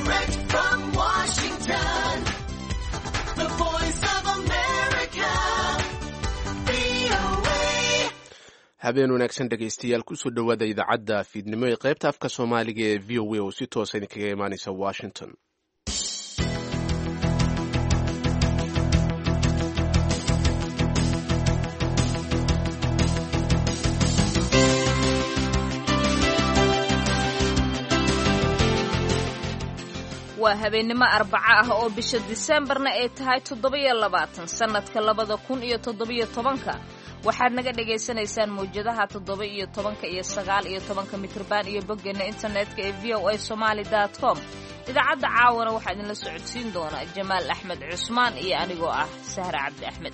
Direct from Washington, the voice of America, VOA. habeen wanaagsan dhegaystayaal kusoo dhowaada idaacadda fiidnimo ee qaybta afka soomaaliga ee v o a oo si toosa idinkaga imaanaysa washington. waa habeennimo arbaco ah oo bisha diseembarna ay tahay 27 sannadka 2017 waxaad naga dhagaysanaysaan mawjadaha 17 iyo 19 mitirban iyo boggeena internetka ee voasomali.com. idaacadda caawana waxaa idinla socodsiin doona jamaal axmed cusmaan iyo anigoo ah sahre cabdi axmed.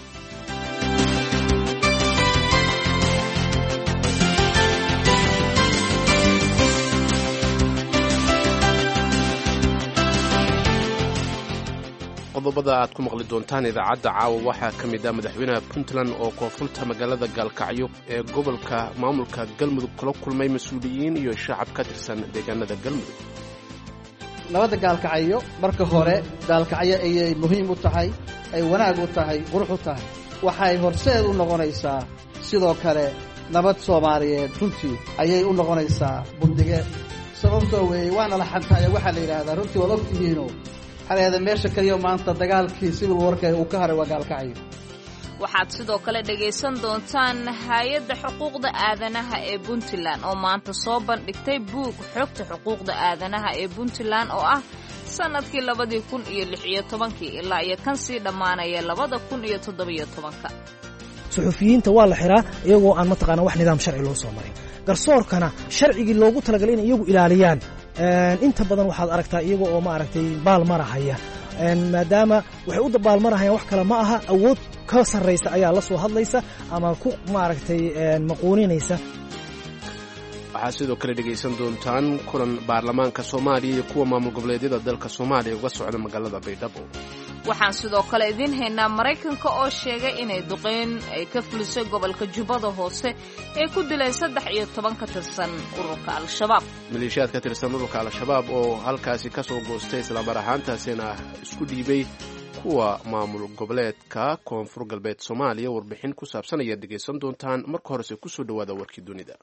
qodobada aad ku maqli doontaan idaacadda caawa waxaa ka mid ah madaxweynaha puntland oo koonfurta magaalada gaalkacyo ee gobolka maamulka galmudug kula kulmay mas-uuliyiin iyo shacab ka tirsan deegaanada galmudug. nabadda gaalkacyo marka hore gaalkacyo ayay muhiim u tahay, ay wanaag u tahay, qurux u tahay, waxay horseed u noqonaysaa sidoo kale nabad soomaaliyeed runtii ayay u noqonaysaa bundige. sababtoo weeye waana la xantaaya waxaa la yidhaahdaa runtii waad ogtihiino xaleeda meesha kaliya maanta dagaalkii civil warka uu ka haray waa gaalkacyo. waxaad sidoo kale dhagaysan doontaan hay-adda xuquuqda aadanaha ee puntland oo maanta soo bandhigtay buug xogta xuquuqda aadanaha ee puntland oo ah sannadkii 2016 ilaa iyo kan sii dhammaanaya 2017. suxufiyiinta waa la xiraa iyagoo aan mataqaana wax nidaam sharci loo soo marin. garsoorkana sharcigii loogu talagalay inay iyagu ilaaliyaan inta badan waxaad aragtaa iyaga oo maaragtay baalmarahaya maadaama waxay u baalmarahayaan wax kale ma aha, awood ka sarraysa ayaa la soo hadlaysa ama ku maaragtay maquuninaysa. waxaad sidoo kale dhegaysan doontaan kulan baarlamaanka soomaaliya iyo kuwa maamul goboleedyada dalka soomaaliya uga socda magaalada baydhabo. waxaan sidoo kale idiin haynaa maraykanka oo sheegay inay duqeyn ay ka fulisay gobolka jubbada hoose ee ku dileen 13 ka tirsan ururka al-shabaab. maleeshiyaad ka tirsan ururka al-shabaab oo halkaasi ka soo goostay islamar ahaantaasina isku dhiibay kuwa maamul goboleedka koonfur galbeed soomaaliya. warbixin ku saabsan ayaad dhegaysan doontaan. marka horese kusoo dhowaada warkii dunida.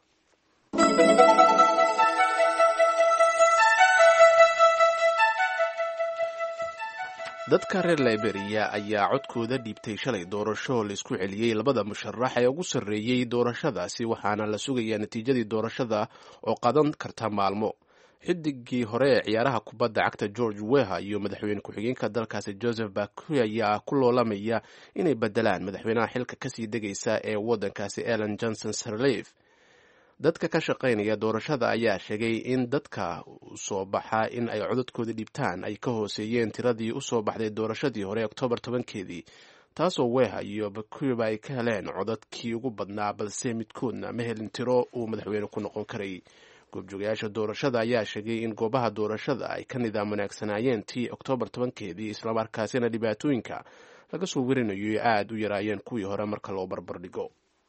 dadka reer liberia ayaa codkooda dhiibtay shalay doorasho laisku celiyey labada musharax ee ugu sarreeyey doorashadaasi, waxaana la sugayaa natiijadii doorashada oo qadan karta maalmo. xidigii hore ee ciyaaraha kubadda cagta george weha iyo madaxweyne ku-xigeenka dalkaasi joseph bakuy ayaa ku loolamaya inay bedelaan madaxweynaha xilka kasii degaysa ee waddankaasi ellen johnson sirleaf. dadka ka shaqaynaya doorashada ayaa sheegay in dadka usoo baxa in ay codadkooda dhiibtaan ay ka hooseeyeen tiradii usoo baxday doorashadii hore oktoobar 10-keedii, taasoo weha iyo bakuba ay ka heleen codadkii ugu badnaa, balse midkoodna ma helin tiro uu madaxweyne ku noqon karay. goobjoogayaasha doorashada ayaa sheegay in goobaha doorashada ay ka nidaam wanaagsanaayeen tii oktoobar 10-keedii, islamarkaasina dhibaatooyinka laga soo werinayo aad u yaraayeen kuwii hore marka loo barbardhigo.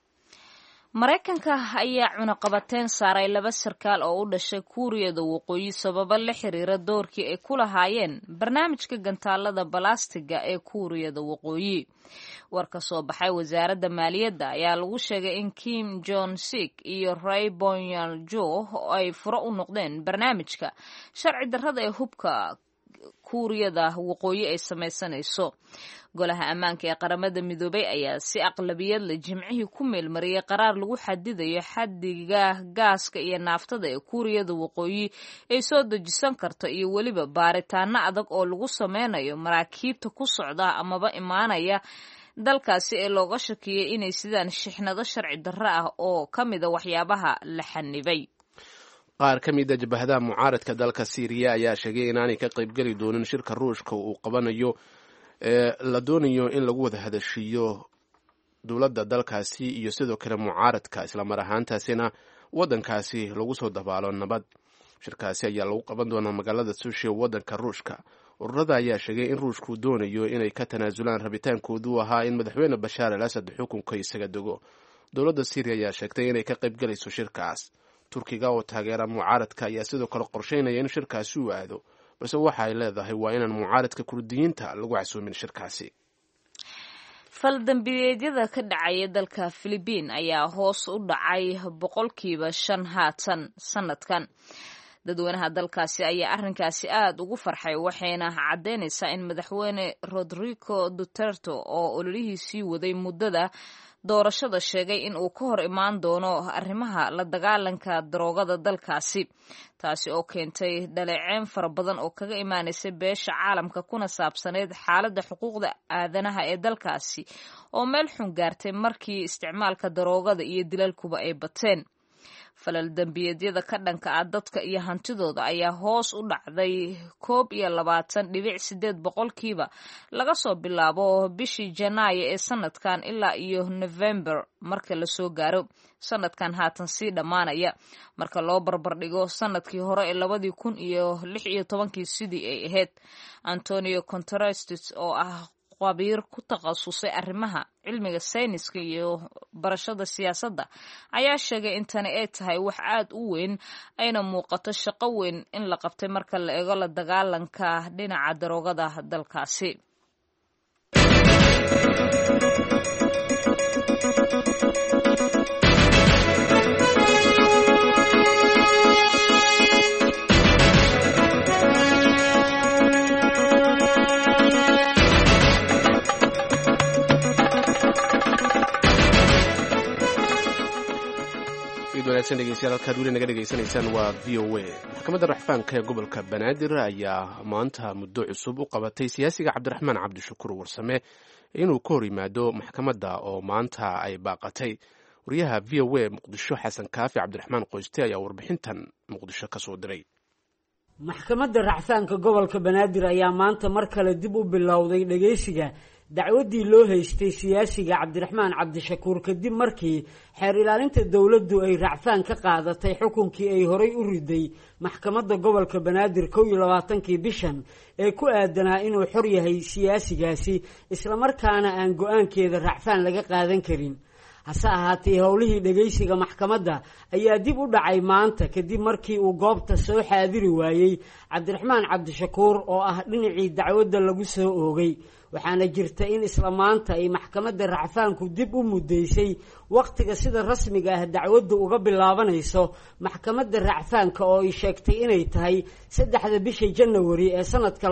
maraykanka ayaa cunaqabateyn saaray 2 sarkaal oo u dhashay kuuriyada waqooyi sababo la xiriira doorkii ay ku lahaayeen barnaamijka gantaalada balastiga ee kuuriyada waqooyi. war ka soo baxay wasaaradda maaliyadda ayaa lagu sheegay in Kim Jong Sik iyo Ray Bong-jo ay furo u noqdeen barnaamijka sharci darrada ee hubka kuuriyada waqooyi ay samaysanayso. golaha ammaanka ee qaramada midoobay ayaa si aqlabiyad leh jimcihii ku meelmariyay qaraar lagu xadidayo xaddiga gaaska iyo naaftada ee kuuriyada waqooyi ay soo dejisan karto iyo weliba baaritaano adag oo lagu sameynayo maraakiibta ku socda amaba imaanaya dalkaasi ee looga shakiyay inay sidaan shixnado sharci darro ah oo ka mida waxyaabaha la xanibay. qaar ka mid a jabahadaha mucaaradka dalka Syria ayaa sheegay inaanay ka qaybgeli doonin shirka ruushka uu qabanayo ee la doonayo in lagu wada hadashiyo dowladda dalkaasi iyo sidoo kale mucaaradka, islamar ahaantaasina waddankaasi lagu soo dabaalo nabad. shirkaasi ayaa lagu qaban doonaa magaalada Sochi ee waddanka Ruushka. ururada ayaa sheegay in ruushku doonayo inay ka tanaasulaan rabitaankoodu ahaa in madaxweyne Bashaar al-Assad xukunka isaga dego. dowladda Syria ayaa sheegtay inay ka qaybgalayso shirkaas. turkiga oo taageera mucaaradka ayaa sidoo kale qorsheynaya in shirkaasi uu aado, balse waxa ay leedahay waa inaan mucaaradka kurdiyiinta lagu casuumin shirkaasi. faldambiyeedyada ka dhacaya dalka Filibiin ayaa hoos u dhacay 5% haatan sanadkan. dadweynaha dalkaasi ayaa arrinkaasi aad ugu farxay waxayna caddeynaysaa in madaxweyne Rodrigo Duterte oo ololihiisii waday muddada doorashada sheegay in uu ka hor imaan doono arrimaha la dagaalanka daroogada dalkaasi, taasi oo keentay dhaleeceyn fara badan oo kaga imaanaysa beesha caalamka kuna saabsaneyd xaaladda xuquuqda aadanaha ee dalkaasi oo meel xun gaartay markii isticmaalka daroogada iyo dilalkuba ay bateen. falal dambiyeedyada ka dhanka ah dadka iyo hantidooda ayaa hoos u dhacday 21.8% laga soo bilaabo bishii Janaayo ee sanadkan ilaa iyo November marka la soo gaaro sanadkan haatan sii dhamaanaya marka loo barbardhigo sanadkii hore ee 2016 sidii ay ahayd. Antonio Contreras oo ah qabiir ku takhasusay arrimaha cilmiga sayniska iyo barashada siyaasadda ayaa sheegay in tani ay tahay wax aad u weyn ayna muuqato shaqo weyn in la qabtay marka la eego la dagaalanka dhinaca daroogada dalkaasi. wanaagsan dhegeystayaal halkaad weli naga dhegaysanaysaan waa v o a. maxkamadda racfaanka ee gobolka banaadir ayaa maanta muddo cusub u qabatay siyaasiga cabdiraxmaan cabdishakuur warsame inuu ka hor yimaado maxkamadda oo maanta ay baaqatay. wariyaha v o a muqdisho xasan kaafi cabdiraxmaan qoyste ayaa warbixintan muqdisho ka soo diray. maxkamadda racfaanka gobolka banaadir ayaa maanta mar kale dib u bilowday dhegeysiga dacwaddii loo haystay siyaasiga cabdiraxmaan cabdishakuur kadib markii xeer ilaalinta dowladdu ay racfaan ka qaadatay xukunkii ay horay u riday maxkamadda gobolka banaadir 21 bishan ee ku aadanaa inuu xor yahay siyaasigaasi islamarkaana aan go-aankeeda racfaan laga qaadan karin. hase ahaatee howlihii dhegeysiga maxkamadda ayaa dib u dhacay maanta kadib markii uu goobta soo xaadiri waayey cabdiraxmaan cabdishakuur oo ah dhinacii dacwadda lagu soo oogay. waxaana jirta in isla maanta ay maxkamadda racfaanku dib u muddaysay wakhtiga sida rasmiga ah dacwaddu uga bilaabanayso maxkamadda racfaanka oo ay sheegtay inay tahay 3 bisha Janawari ee sanadka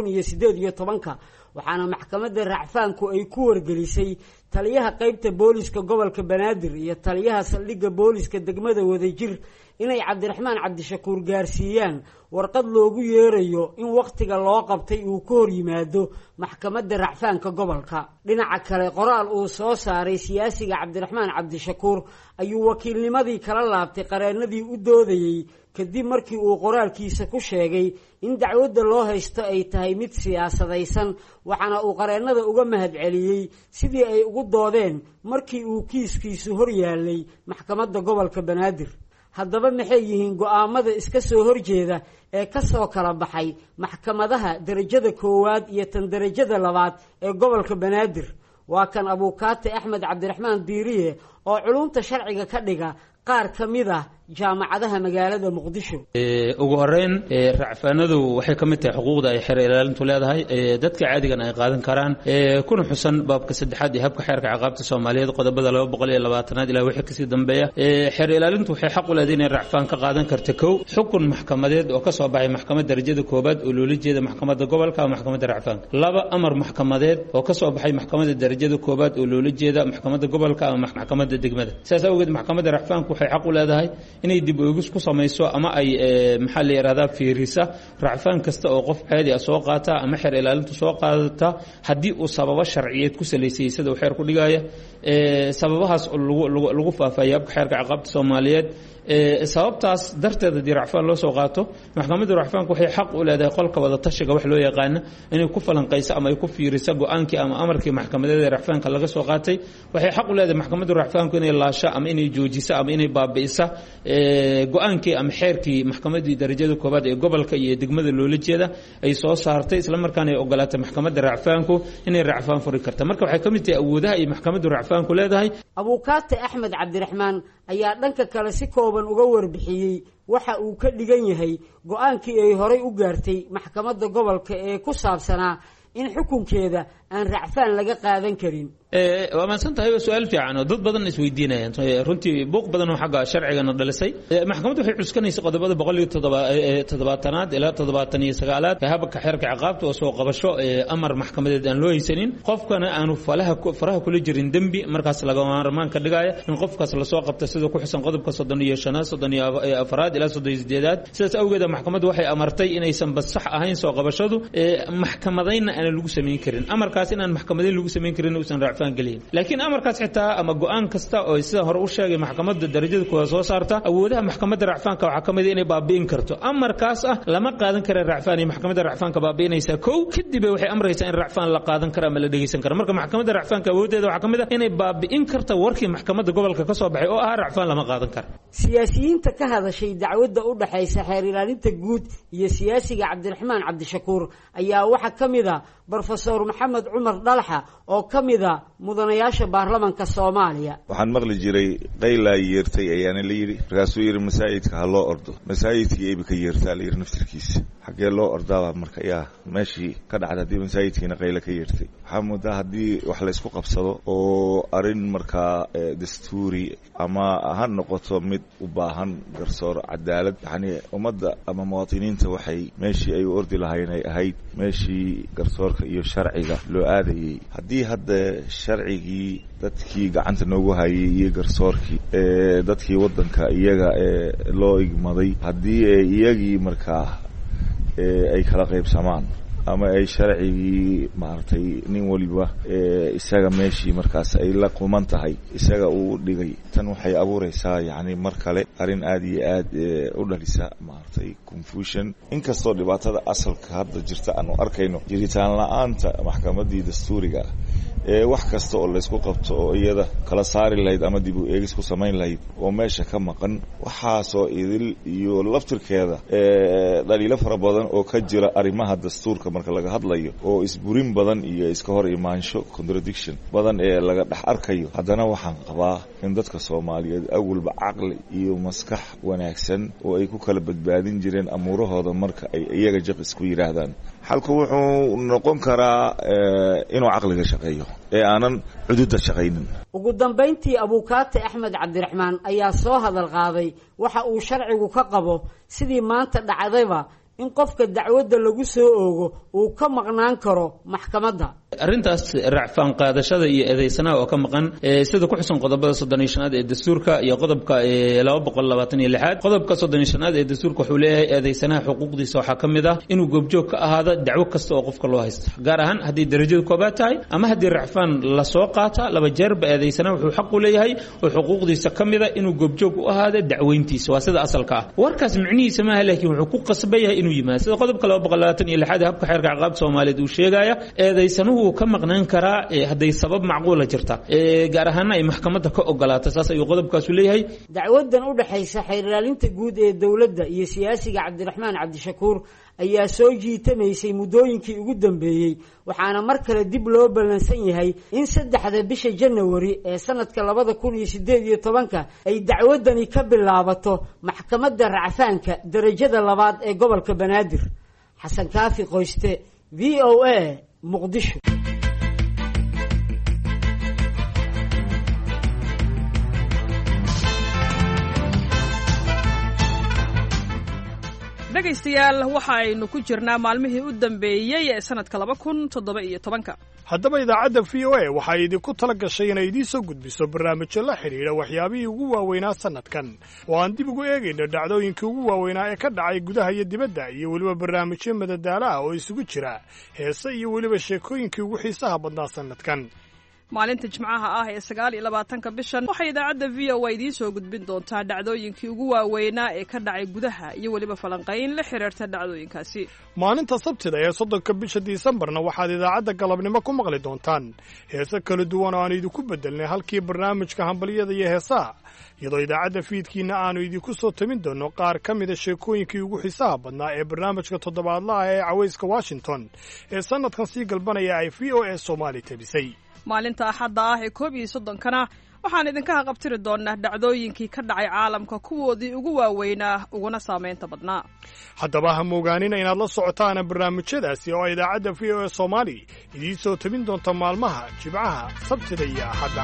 2018. waxaana maxkamadda racfaanku ay ku wargelisay taliyaha qaybta booliska gobolka banaadir iyo taliyaha saldhigga booliska degmada Wadajir inay cabdiraxmaan cabdishakuur gaarsiiyaan warqad loogu yeerayo in wakhtiga loo qabtay uu ka hor yimaado maxkamadda racfaanka gobolka. dhinaca kale qoraal uu soo saaray siyaasiga cabdiraxmaan cabdishakuur ayuu wakiilnimadii kala laabtay qareenadii u doodayey kadib markii uu qoraalkiisa ku sheegay in dacwadda loo haysto ay tahay mid siyaasadaysan, waxaana uu qareenada uga mahadceliyey sidii ay ugu doodeen markii uu kiiskiisu hor yaalay maxkamadda gobolka banaadir. haddaba maxay yihiin go'aamada iska soo horjeeda ee ka soo kala baxay maxkamadaha darajada 1 iyo tan darajada 2 ee gobolka banaadir? waa kan abuukaate Axmed Cabdiraxmaan Diiriye oo culumta sharciga ka dhiga qaar ka mid ah jaamacadaha magaalada Muqdisho. ugu horeyn racfaanadu waxay ka mid tahay xuquuqda ay xeer ilaalintu leedahay dadka caadigan ay qaadan karaan kuna xusan baabka 3 ee habka xeerka ciqaabta Soomaaliyeed qodobada 220 ilaa wixii kasii dambeeya. xeer ilaalintu waxay xaq u leedahay inay racfaan ka qaadan karto xukun maxkamadeed oo ka soo baxay maxkamadda darajada 1 oo loola jeeda maxkamadda gobolka ama maxkamadda racfaanka. 2 amar maxkamadeed oo ka soo baxay maxkamadda darajada 1 oo loola jeeda maxkamadda gobolka ama maxkamadda degmada. sidaas awgeed maxkamadda racfaanku waxay xaq u leedahay inay dib uegis ku samayso ama ay maxaa la yiraahdaa fiirisa racfaan kasta oo qof caadi ah soo qaata ama xeer ilaalintu soo qaadata haddii uu sababo sharciyeed ku saleysay sida uu xeer ku dhigaya sababahaas lagu faafayay habka xeerka ciqaabta Soomaaliyeed. sababtaas darteed haddii racfaan loo soo qaato maxkamadda racfaanku waxay xaq u leedahay qolka wada tashiga wax loo yaqaano inay ku falanqayso ama ay ku fiiriso go-aankii ama amarkii maxkamadeed ee racfaanka laga soo qaatay. waxay xaq u leedahay maxkamadda racfaanku inay laasho ama inay joojiso ama inay baabi'iso go-aankii ama xeerkii maxkamaddii darajada 1 ee gobolka iyo degmada loola jeeda ay soo saartay isla markaana ay ogolaatay maxkamadda racfaanku inay racfaan furi karto. marka waxay ka mid tahay awoodaha ay maxkamaddu racfaanku leedahay. abuukaate Axmed Cabdiraxmaan ayaa dhanka kale si kooban uga warbixiyey waxa uu ka dhigan yahay go-aankii ay horay u gaartay maxkamadda gobolka ee ku saabsanaa in xukunkeeda aan racfaan laga qaadan karin. waa mahadsan tahay waa su-aal fiican oo dad badan isweydiinayaan runtii buuq badan oo xagga sharcigana dhalisay maxkamaddu waxay cuskanaysay qodobada 107aad ilaa 79aad ee habka xeerka ciqaabta oo soo qabasho amar maxkamadeed aan loo haysanin qofkana aanu faraha kula jirin dembi markaas laga maarmaan ka dhigaya in qofkaas la soo qabto sida ku xusan qodobka 35 ilaa 38aad sidaas awgeed maxkamaddu waxay amartay inaysan bas sax ahayn soo qabashadu maxkamadayna aan lagu sameyn karin amarkaas inaan maxkamadayn lagu sameyn karin uusan laakiin amarkaas xitaa ama go-aan kasta oo sida hore u sheegay maxkamadda darajada kuwa soo saarta awoodaha maxkamadda racfaanka waxaa ka mid inay baabi'in karto amarkaas lama qaadan kara racfaan maxkamadda racfaanka baabi'inaysa kow kadib waxay amraysaa in racfaan la qaadan karo ama la dhegeysan karo marka maxkamadda racfaanka awoodeeda waxaa ka mid inay baabi'in karta warkii maxkamadda gobolka ka soo baxay oo ah racfaan lama qaadan karo siyaasiyiinta ka hadashay dacwadda u dhaxaysa xeer ilaalinta guud iyo siyaasiga cabdiraxmaan cabdishakuur ayaa waxaa ka mid a brofesor maxamed cumar dhalaxa oo ka mid a mudanayaasha baarlamanka Soomaaliya. waxaan maqli jiray qaylaa yeertay ayaana la yiri markaasuu yiri masaajidka ha loo ordo masaajidkii ay ka yeertaa la yiri naftirkiisa xagee loo ordaa marka yaa meeshii ka dhacda hadii masaajidkiina qayla ka yeertay waxaa moodaa haddii wax la isku qabsado oo arin markaa dastuuri ama ha noqoto mid u baahan garsoor cadaalad yani ummadda ama muwaadiniinta waxay meeshii ay u ordi lahayn ay ahayd meeshii garsoorka iyo sharciga loo aadayay haddii hadda sharcigii dadkii gacanta noogu hayay iyo garsoorkii dadkii waddanka iyaga loo igmaday haddii iyagii markaa ay kala qaybsamaan ama ay sharcigii maartay nin waliba isaga meeshii markaas ay la quman tahay isaga uu dhigay tan waxay abuuraysaa yani mar kale arin aad iyo aad u dhalisa maartay confusion inkastoo dhibaatada asalka hadda jirta aanu arkayno jiritaan la'aanta maxkamaddii dastuuriga wax kasta oo la isku qabto oo iyada kala saari lahayd ama dib u eegis ku samayn lahayd oo meesha ka maqan waxaasoo idil iyo laftirkeeda dhaliilo fara badan oo ka jira arrimaha dastuurka marka laga hadlayo oo isburin badan iyo iska hor imaansho contradiction badan ee laga dhex arkayo haddana waxaan qabaa in dadka Soomaaliyeed awalba caqli iyo maskax wanaagsan oo ay ku kala badbaadin jireen amuurahooda marka ay iyaga jaq isku yiraahdaan halku wuxuu noqon karaa inuu caqliga shaqeeyo ee aanan xuduudda shaqaynin ugu dambeyntii abukaate Axmed Cabdiraxmaan ayaa soo hadal qaaday waxa uu sharcigu ka qabo sidii maanta dhacdayba in qofka dacwadda lagu soo oogo uu ka maqnaan karo maxkamadda arrintaas racfaan qaadashada iyo eedeysanaha oo ka maqan sida ku xusan qodobada 35aad ee dastuurka iyo qodobka 226 qodobka 35aad ee dastuurka wuxuu leeyahay eedeysanaha xuquuqdiisa waxa ka mid ah inuu goobjoog ka ahaado dacwo kasta oo qofka loo haysto gaar ahaan haddii darajadu koobaad tahay ama haddii racfaan la soo qaata laba jeer ba eedeysanaha wuxuu xaq u leeyahay oo xuquuqdiisa ka mid ah inuu goobjoog u ahaado dacweyntiisa waa sida asalka ah warkaas micnihiisa ma aha laakiin wuxuu ku qasbayaa inuu yimaado sida qodobka 226 habka xeerka ciqaabta Soomaaliyeed uu sheegaya eedeysanuhu ka maqnaan karaa haday sabab macquul jirta gaar ahaan ay maxkamadda ka ogolaato saas ayuu qodobkaas u leeyahay dacwadan u dhaxaysa xeer ilaalinta guud ee dawladda iyo siyaasiga Cabdiraxmaan Cabdishakuur ayaa soo jiitamaysay muddooyinkii ugu dambeeyay waxaana mar kale dib loo balansan yahay in 3 bisha January ee sanadka 2018 ay dacwadani ka bilaabato maxkamadda racfaanka darajada labaad ee gobolka Banaadir Xasan Kaafi Qoyste VOA Muqdisho dhegaystayaal waxa aynu ku jirnaa maalmihii u dambeeyay ee sanadka 2017 haddaba idaacadda VOA waxay idinku tala gashay inay idiin soo gudbiso barnaamijyo la xidhiidha waxyaabihii ugu waaweynaa sanadkan oo aan dib ugu eegayno dhacdooyinkii ugu waaweynaa ee ka dhacay gudaha iyo dibadda iyo weliba barnaamijyo madadaalo ah oo isugu jira heese iyo weliba sheekooyinkii ugu xiisaha badnaa sanadkan maalinta jimcaha ah ee 29 bishan waxay idaacadda VOA idiin soo gudbin doontaa dhacdooyinkii ugu waaweynaa ee ka dhacay gudaha iyo weliba falanqayn la xiriirta dhacdooyinkaasi maalinta sabtida ee 3 bisha Disembarna waxaad idaacadda galabnimo ku maqli doontaan heese kala duwan oo aan idinku bedelnay halkii barnaamijka hambaliyada iyo heesaha iyadoo idaacadda fiidkiina aanu idinku soo tamin doono qaar ka mida sheekooyinkii ugu xiisaha badnaa ee barnaamijka toddobaadlaha ee cawayska Washington ee sanadkan sii galbanaya ay VOA Soomaali tabisay maalinta axadda ah ee 31-kana waxaan idinka haqabtiri doonaa dhacdooyinkii ka dhacay caalamka kuwoodii ugu waaweynaa uguna saamaynta badnaa. haddaba ha moogaanina inaad la socotaan barnaamijyadaasi oo idaacadda v o a Soomaali idiin soo tabin doonta maalmaha Jimcaha, Sabtida iyo Axadda.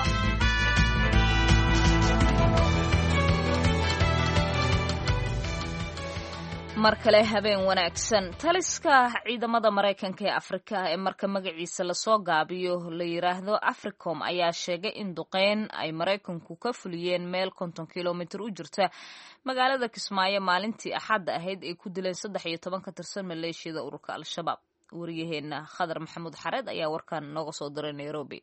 mar kale habeen wanaagsan. taliska ciidamada Maraykanka ee Afrika ee marka magaciisa lasoo gaabiyo la yiraahdo Africom ayaa sheegay in duqeyn ay Maraykanku ka fuliyeen meel 50 kilomitir u jirta magaalada Kismaayo maalintii Axad ahayd ay ku dileen 13 ka tirsan maleeshiyada ururka Al-Shabaab. wariyaheena Khadar Maxamuud Xareed ayaa warkan nooga soo diray Nairobi.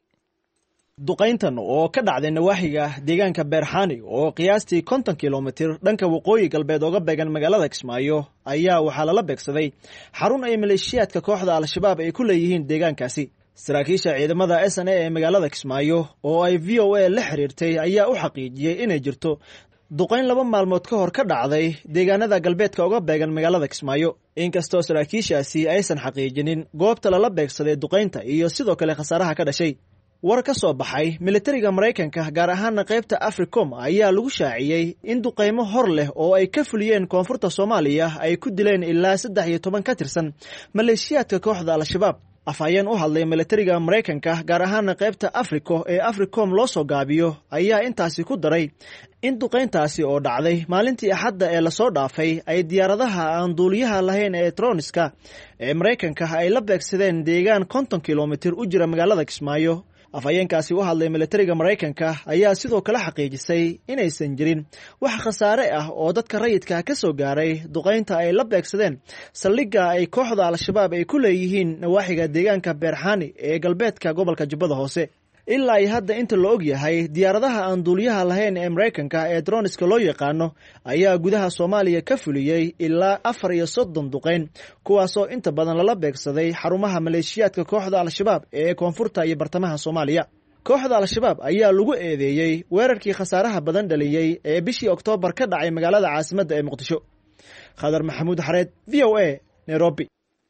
duqayntan oo ka dhacday nawaaxiga deegaanka Beerxani oo qiyaastii 50 kilomitir dhanka waqooyi galbeed uga beegan magaalada Kismaayo ayaa waxaa lala beegsaday xarun ay maleeshiyaadka kooxda Al-Shabaab ay ku leeyihiin deegaankaasi. saraakiisha ciidamada SNA ee magaalada Kismaayo oo ay VOA la xiriirtay ayaa u xaqiijiyay inay jirto duqayn 2 maalmood ka hor ka dhacday deegaanada galbeedka uga beegan magaalada Kismaayo. inkastoo saraakiishaasi aysan xaqiijinin goobta lala beegsaday duqaynta iyo sidoo kale khasaaraha ka dhashay. war ka soo baxay militariga Maraykanka gaar ahaan qaybta Africom ayaa lagu shaaciyay in duqeymo hor leh oo ay ka fuliyeen koonfurta Soomaaliya ay ku dileen ilaa 13 ka tirsan maleeshiyaadka kooxda Al-Shabaab. afhayeen u hadlay militariga Maraykanka gaar ahaan qaybta Africo ee Africom loo soo gaabiyo ayaa intaasi ku daray in duqeyntaasi oo dhacday maalintii Axadda ee lasoo dhaafay ay diyaaradaha aan duuliyaha lahayn ee Troniska ee Maraykanka ay la beegsadeen deegaan 50 kilomitir u jira magaalada Kismaayo. afhayeenkaasi u hadlay militariga Maraykanka ayaa sidoo kale xaqiijisay inaysan jirin wax khasaare ah oo dadka rayidka ka soo gaaray duqeynta ay la beegsadeen saldhigga ay kooxda Al-Shabaab ay ku leeyihiin nawaaxiga deegaanka Beerxani ee galbeedka gobolka Jubbada Hoose. ilaa ay hadda inta la og yahay diyaaradaha aan duuliyaha lahayn ee Maraykanka ee droniska loo yaqaano ayaa gudaha Soomaaliya ka fuliyay ilaa 34 duqeyn kuwaasoo inta badan lala beegsaday xarumaha maleeshiyaadka kooxda Al-Shabaab ee koonfurta iyo bartamaha Soomaaliya. kooxda Al-Shabaab ayaa lagu eedeeyay weerarkii khasaaraha badan dhaliyay ee bishii Oktoobar ka dhacay magaalada caasimadda ee Muqdisho. Khadar Maxamuud Xareed, VOA, Nairobi.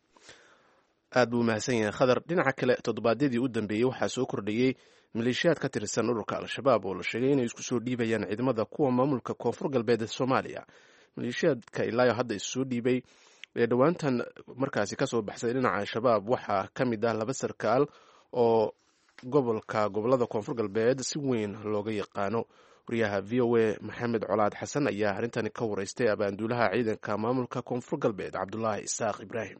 aad buu mahadsan yahay Khadar. dhinaca kale toddobaadyadii u dambeeyey waxaa soo kordhiyey maleeshiyaad ka tirsan ururka Al-Shabaab oo la sheegay inay isku soo dhiibayaan ciidamada kuwa maamulka koonfur galbeed ee Soomaaliya. maleeshiyaadka ilaa hadda isu soo dhiibay ee dhowaantan markaasi ka soo baxsay dhinaca Al-Shabaab waxaa ka mid ah 2 sarkaal oo gobolada koonfur galbeed si weyn looga yaqaano. wariyaha VOA Maxamed Colaad Xasan ayaa arintani ka wareystay abaanduulaha ciidanka maamulka koonfur galbeed Cabdullaahi Isaaq Ibraahim.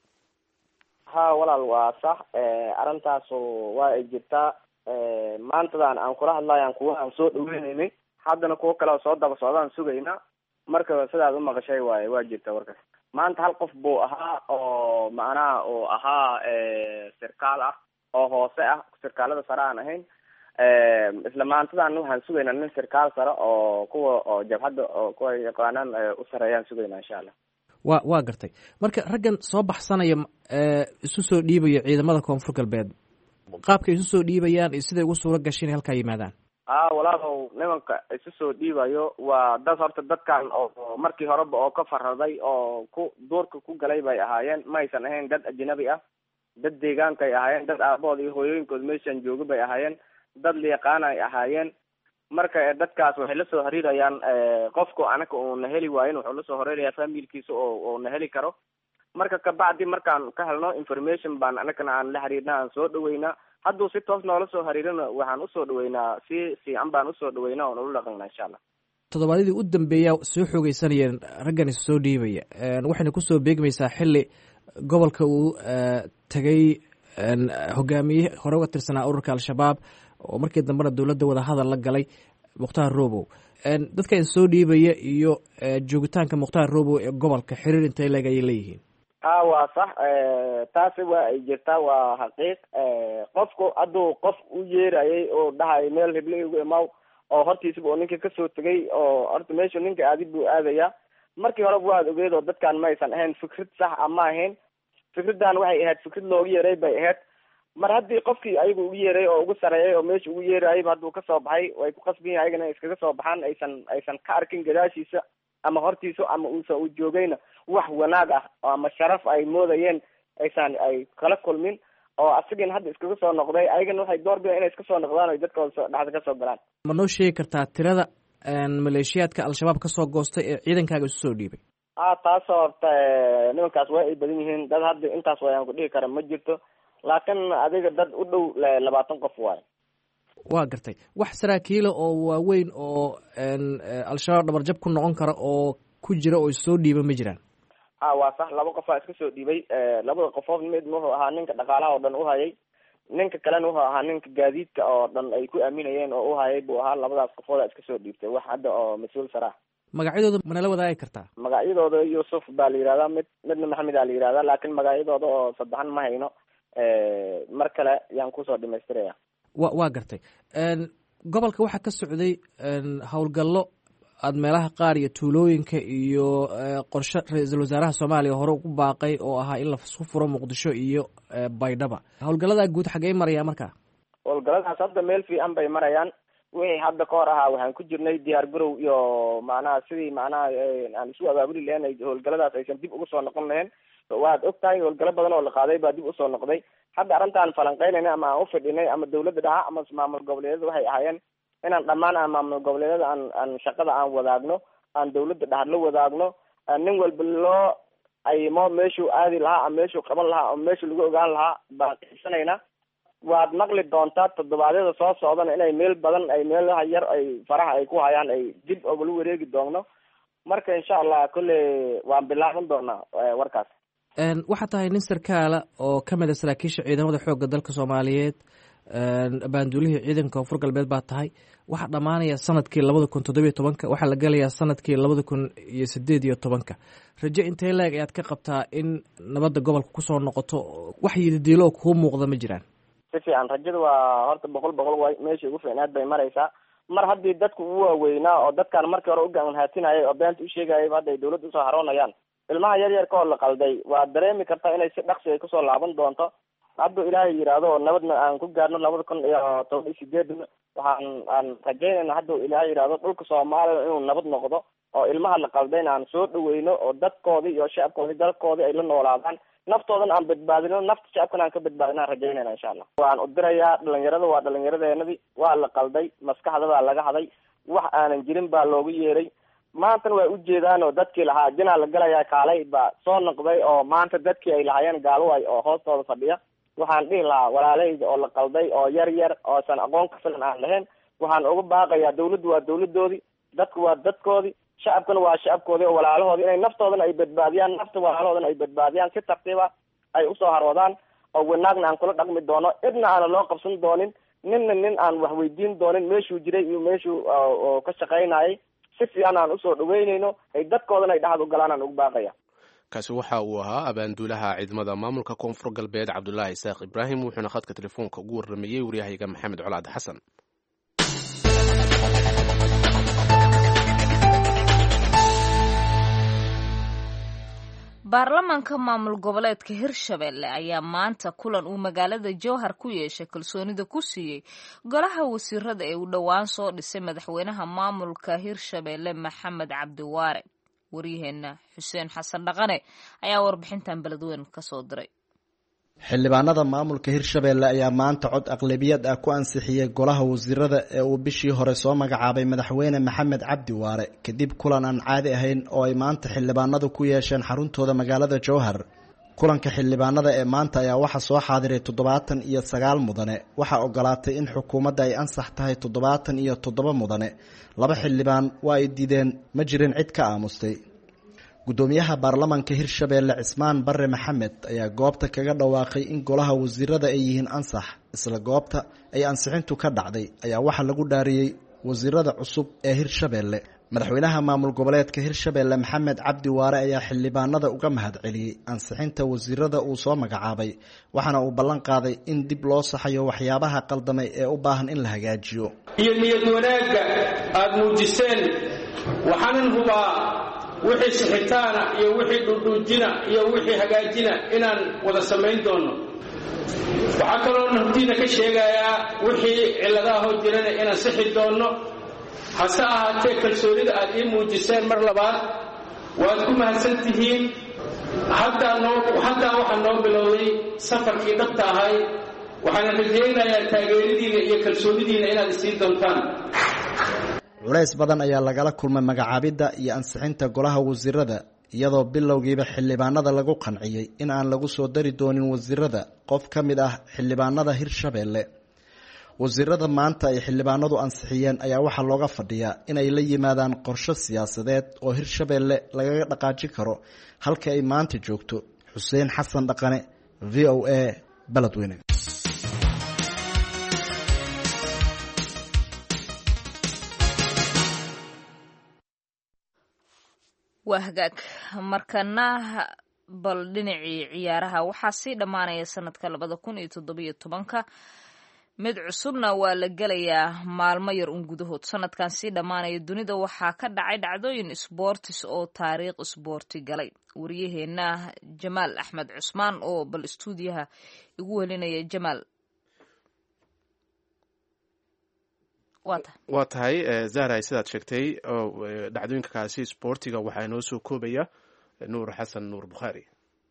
ha walaal waa sax arintaas waa ay jirtaa. maantadan aan kula hadlayaan kuwa aan soo dhaweynaynay haddana kuwa kale soo daba socdaan sugayna marka sidaad u maqashay waaye waa jirta warkaas. maanta hal qof buu ahaa oo macnaha uu ahaa sarkaal ah oo hoose ah sarkaalada sare aan ahayn. isla maantadan waxaan sugaynaa nin sarkaal sare oo kuwa oo jabhadda oo kuwa yaqaanaan u sareeyaan sugaynaa insha Allah. waa gartay. marka raggan soo baxsanaya isu soo dhiibaya ciidamada koonfur galbeed qaabkay isu soo dhiibayaan iyo siday ugu suura gashay inay halkaa yimaadaan. walaalow nimanka isu soo dhiibayo waa dad horta dadkan oo markii horeba oo ka faraday oo ku duurka ku galay bay ahaayeen. ma aysan ahayn dad ajnabi ah, dad deegaankay ahaayeen, dad aabahood iyo hooyooyinkood meeshan jooga bay ahaayeen, dad la yaqaan ay ahaayeen. marka dadkaas waxay la soo xiriirayaan qofku anaka uuna heli waayin wuxuu la soo xiriirayaa familkiisa oo na heli karo. marka kabacdi markaan ka helno information baan anakana aan la xiriirna aan soo dhaweynaa. hadduu si toos noola soo xiriirina waxaan usoo dhaweynaa si fiican baan usoo dhaweynaa oo nala dhaqanaa insha Allah. toddobaadyadii u dambeeya soo xoogeysanayeen raggan isu soo dhiibaya waxayna kusoo beegmaysaa xilli gobolka uu tagay hogaamiye hore uga tirsanaa ururka Al-Shabaab oo markii dambena dowladda wada hadal la galay Mukhtaar Robow. dadka in soo dhiibaya iyo joogitaanka Mukhtaar Robow ee gobolka xiriir intay leeyihiin. waa sax. taasi waa ay jirtaa, waa xaqiiq. qofku hadduu qof u yeerayay oo dhahay meel heblo igu imaaw oo hortiisaba oo ninka kasoo tegay oo horta meesha ninka aadid buu aadaya. markii horeba waad ogeed oo dadkan ma aysan ahayn fikrad sax ama ahayn. fikraddan waxay ahayd fikrad loogu yeeray bay ahayd. mar haddii qofkii ayagu ugu yeeray oo ugu sareeyay oo meesha ugu yeerayayba hadduu kasoo baxay way ku qasbiyin ayagana iskaga soo baxaan aysan ka arkin gadaashiisa ama hortiisa ama uusa u joogayna wax wanaag ah ama sharaf ay moodayeen ay kala kulmin oo asigin hadda iskaga soo noqday ayagana waxay door bideen inay iska soo noqdaan oo dadkooda dhexda kasoo galaan. ma noo sheegi kartaa tirada maleeshiyaadka al-shabaab kasoo goostay ee ciidankaaga isu soo dhiibay? taasoo horta nimankaas waa ay badan yihiin, dad hadda intaas wayaan ku dhihi kara ma jirto, laakiin adiga dad u dhow 20 qof waayo. waa gartay. wax saraakiila oo waaweyn oo al-shabaab dhabarjab ku noqon kara oo ku jira oo issoo dhiiba ma jiraan? waa sax, 2 qof aa iska soo dhiibay. 2 qofood mid wuxuu ahaa ninka dhaqaalaha oo dhan u hayay, ninka kalena wuxuu ahaa ninka gaadiidka oo dhan ay ku aaminayeen oo u hayay buu ahaa. 2daas qofood aa iska soo dhiibtay wax hadda oo mas-uul saraa. magacyadooda manala wadaagi kartaa? magacyadooda Yuusuf baa la yihahdaa, midna Maxamed aa la yihahdaa, laakiin magacyadooda oo saddexan ma hayno. mar kale yaan kusoo dhamaystiraya. waa gartay. gobolka waxaa ka socday howlgallo aada meelaha qaar iyo tuulooyinka iyo qorshe ra-iisul wasaaraha soomaaliya hore ugu baaqay oo ahaa in laisku furo muqdisho iyo baydhaba. howlgalladaa guud xaggey maraya markaa? howlgalladaas hadda meel fiican bay marayaan. wixii hadda ka hor ahaa waxaan ku jirnay diyaar garow iyo macnaha sidii macnaha aan isu abaabuli lahayn howlgalladaas aysan dib ugu soo noqon lahayn. waad ogtahay howlgallo badan oo la qaaday baa dib usoo noqday. hadda arrintaan falanqeynayna ama aan ufidhinay ama dawladda dhaha ama maamul goboleedyada waxay ahaayeen inaan dhammaan aan maamul goboleedyada aan shaqada aan wadaagno, aan dawladda dhaha la wadaagno, nin walba loo aymo meeshuu aadi lahaa ama meeshuu qaban lahaa ama meeshuu lagu ogaan lahaa baan qiibsanayna. waad maqli doontaa toddobaadyada soo socdana inay meel badan ay meelaha yar ay faraha ay ku hayaan ay dib ogala wareegi doonno. marka insha allah kolley waan bilaaban doonaa warkaas. waxaa tahay nin sarkaala oo ka mid a saraakiisha ciidamada xoogga dalka soomaaliyeed, baanduulihii ciidanka koonfur galbeed baa tahay. waxaa dhammaanaya sanadkii 2017, waxaa la gelayaa sanadkii 2018. rajo intee leeg ayaad ka qabtaa in nabadda gobolka kusoo noqoto? wax yididiilo oo kuu muuqda ma jiraan? si fiican, rajada waa horta 100% waay, meeshii ugu fiicnaad bay maraysaa. mar haddii dadku u waaweynaa oo dadkaan markii hore u gacanhaatinayay oo beenta u sheegayayba hadda ay dawladda usoo haroonayaan, ilmaha yar yarka oo la qalday waad dareemi kartaa inay si dhaqsi ay kusoo laaban doonto. hadduu ilaahay yidhaahdo oo nabadna aan ku gaarno 2018 aan rajaynayna hadduu ilaahay yidhaahdo dhulka Soomaaliya inuu nabad noqdo oo ilmaha la qaldayna aan soo dhaweyno oo dadkoodii iyo shacabkoodii dalkoodii ay la noolaadaan, naftoodana aan badbaadino, nafta shacabkana aan ka badbaadino aan rajaynayna insha allah. waan u dirayaa dhalinyarada, waa dhalinyaradeenadii, waa la qalday, maskaxda baa laga haday, wax aanan jirin baa loogu yeeray. maantana way ujeedaan oo dadkii lahaa jinaa la galayaa kaalay baa soo noqday oo maanta dadkii ay lahaayeen gaaloway oo hoostooda fadhiya. waxaan dhihi lahaa walaalahayda oo la qalday oo yar yar oosan aqoon ka filan aan lahayn, waxaan uga baaqayaa dawladdu waa dawladoodii, dadku waa dadkoodii, shacabkana waa shacabkoodii oo walaalahoodii, inay naftoodana ay badbaadiyaan, nafta walaalahoodana ay badbaadiyaan, si tartiiba ay usoo haroodaan oo wanaagna aan kula dhaqmi doono, cidna aana loo qabsan doonin, ninna nin aan wax weydiin doonin meeshuu jiray iyo meeshuu ka shaqaynayay. si fiican aan usoo dhaweynayno, ay dadkoodana ay dhaxad u galaan aan ugu baaqaya. kaasi waxa uu ahaa abaanduulaha ciidamada maamulka koonfur galbeed cabdulaahi isaaq ibraahim, wuxuuna khadka telefoonka ugu warramayey waryahayga maxamed colaad xasan. baarlamaanka maamul goboleedka hirshabelle ayaa maanta kulan uu magaalada jowhar ku yeeshay kalsoonida ku siiyey golaha wasiirada ee uu dhowaan soo dhisay madaxweynaha maamulka hirshabelle maxamed cabdiwaare. waryaheena xuseen xasan dhaqane ayaa warbixintan beledweyne kasoo diray. xildhibaanada maamulka hirshabelle ayaa maanta cod aqlabiyad ah ku ansixiyey golaha wasiirada ee uu bishii hore soo magacaabay madaxweyne maxamed cabdi waare kadib kulan aan caadi ahayn oo ay maanta xildhibaanadu ku yeesheen xaruntooda magaalada jowhar. kulanka xildhibaanada ee maanta ayaa waxaa soo xaadiray 79 mudane, waxaa ogolaatay in xukuumadda ay ansax tahay 77 mudane. 2 xildhibaan waa ay diideen, ma jirin cid ka aamustay. gudoomiyaha baarlamaanka hirshabelle cismaan bare maxamed ayaa goobta kaga dhawaaqay in golaha wasiirada ay yihiin ansax. isla goobta ay ansixintu ka dhacday ayaa waxaa lagu dhaariyey wasiirada cusub ee hirshabelle. madaxweynaha maamul goboleedka hirshabelle maxamed cabdi waare ayaa xildhibaanada uga mahad celiyey ansixinta wasiirada uu soo magacaabay, waxaana uu ballan qaaday in dib loo saxayo waxyaabaha qaldamay ee u baahan in la hagaajiyo. iyo niyad wanaagga aada muujiseen, waxaanan hubaa wixii sixitaana iyo wixii dhudhuujina iyo wixii hagaajina inaan wada samayn doono. waxaa kaloo naftiina ka sheegayaa wixii ciladaahoo jirana inaan sixi doono. hase ahaatee kalsoonida aad ii muujiseen mar labaad waad ku mahadsan tihiin. haddaa waxaa noo bilowday safarkii dhabta ahay waxaana rajaynayaa taageeradiina iyo kalsoonidiina inaad isiin doontaan. culays badan ayaa lagala kulmay magacaabidda iyo ansixinta golaha wasiirada iyadoo bilowgiiba xildhibaanada lagu qanciyey in aan lagu soo dari doonin wasiirada qof ka mid ah xildhibaanada Hirshabeelle. wasiirada maanta ay xildhibaanadu ansixiyeen ayaa waxaa looga fadhiyaa inay la yimaadaan qorshe siyaasadeed oo Hirshabeelle lagaga dhaqaajin karo halka ay maanta joogto. Xuseen Xasan Dhaqane, VOA, Beledweyne. waa hagaag markana bal dhinacii ciyaaraha waxaa sii dhammaanaya sanadka 2017 mid cusubna waa la gelayaa maalmo yar un gudahood. sanadkan sii dhammaanaya dunida waxaa ka dhacay dhacdooyin isboortis oo taariikh isboorti galay. waryaheena Jamaal Axmed Cusmaan oo bal istuudiyaha igu helinaya. Jamaal, waa tahay zahra sidaad sheegtay dhacdooyinka kaasi isboortiga waxaa inoo soo koobaya nuur xasan nuur bukhaari.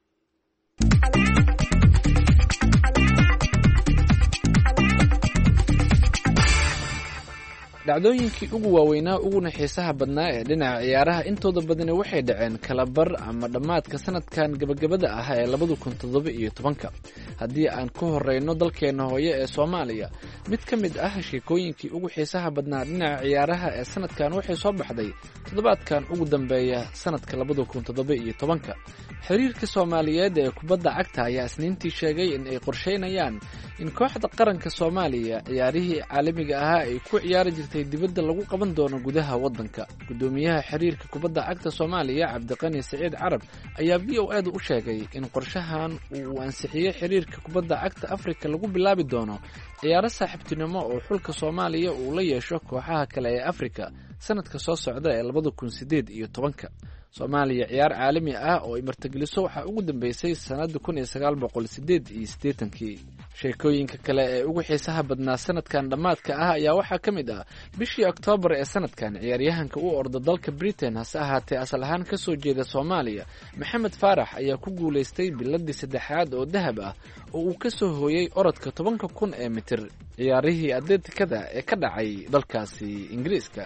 dhacdooyinkii ugu waaweynaa uguna xiisaha badnaa ee dhinaca ciyaaraha intooda badani waxay dhaceen kalabar ama dhammaadka sanadkan gabagabada ah ee 2017. haddii aan ku horeyno dalkeena hooye ee Soomaaliya, mid ka mid ah sheekooyinkii ugu xiisaha badnaa dhinaca ciyaaraha ee sanadkan waxay soo baxday toddobaadkan ugu dambeeya sanadka 2017. xiriirka Soomaaliyeed ee kubadda cagta ayaa isniintii sheegay in ay qorsheynayaan in kooxda qaranka Soomaaliya ciyaarihii caalamiga ahaa ay ku ciyaari jirtay dibadda lagu qaban doono gudaha wadanka. gudoomiyaha xiriirka kubadda cagta Soomaaliya Cabdiqani Saciid Carab ayaa VOA u sheegay in qorshahan uu ansixiyay xiriirka kubadda cagta Afrika lagu bilaabi doono ciyaaro saaxiibtinimo oo xulka Soomaaliya uu la yeesho kooxaha kale ee Afrika sanadka soo socda ee 2018. Soomaaliya ciyaar caalami ah oo ay martigeliso waxaa ugu dambeysay sanadda 1988. sheekooyinka kale ee ugu xiisaha badnaa sanadkan dhammaadka ah ayaa waxaa ka mid ah bishii Oktoobar ee sanadkan ciyaaryahanka u orda dalka Britain hase ahaatee asal ahaan ka soo jeeda Soomaaliya Maxamed Faarax ayaa ku guuleystay biladii saddexaad oo dahab ah oo uu ka soo hooyay orodka 10,000 ee mitir ciyaarihii atleetikada ee ka dhacay dalkaasi Ingiriiska.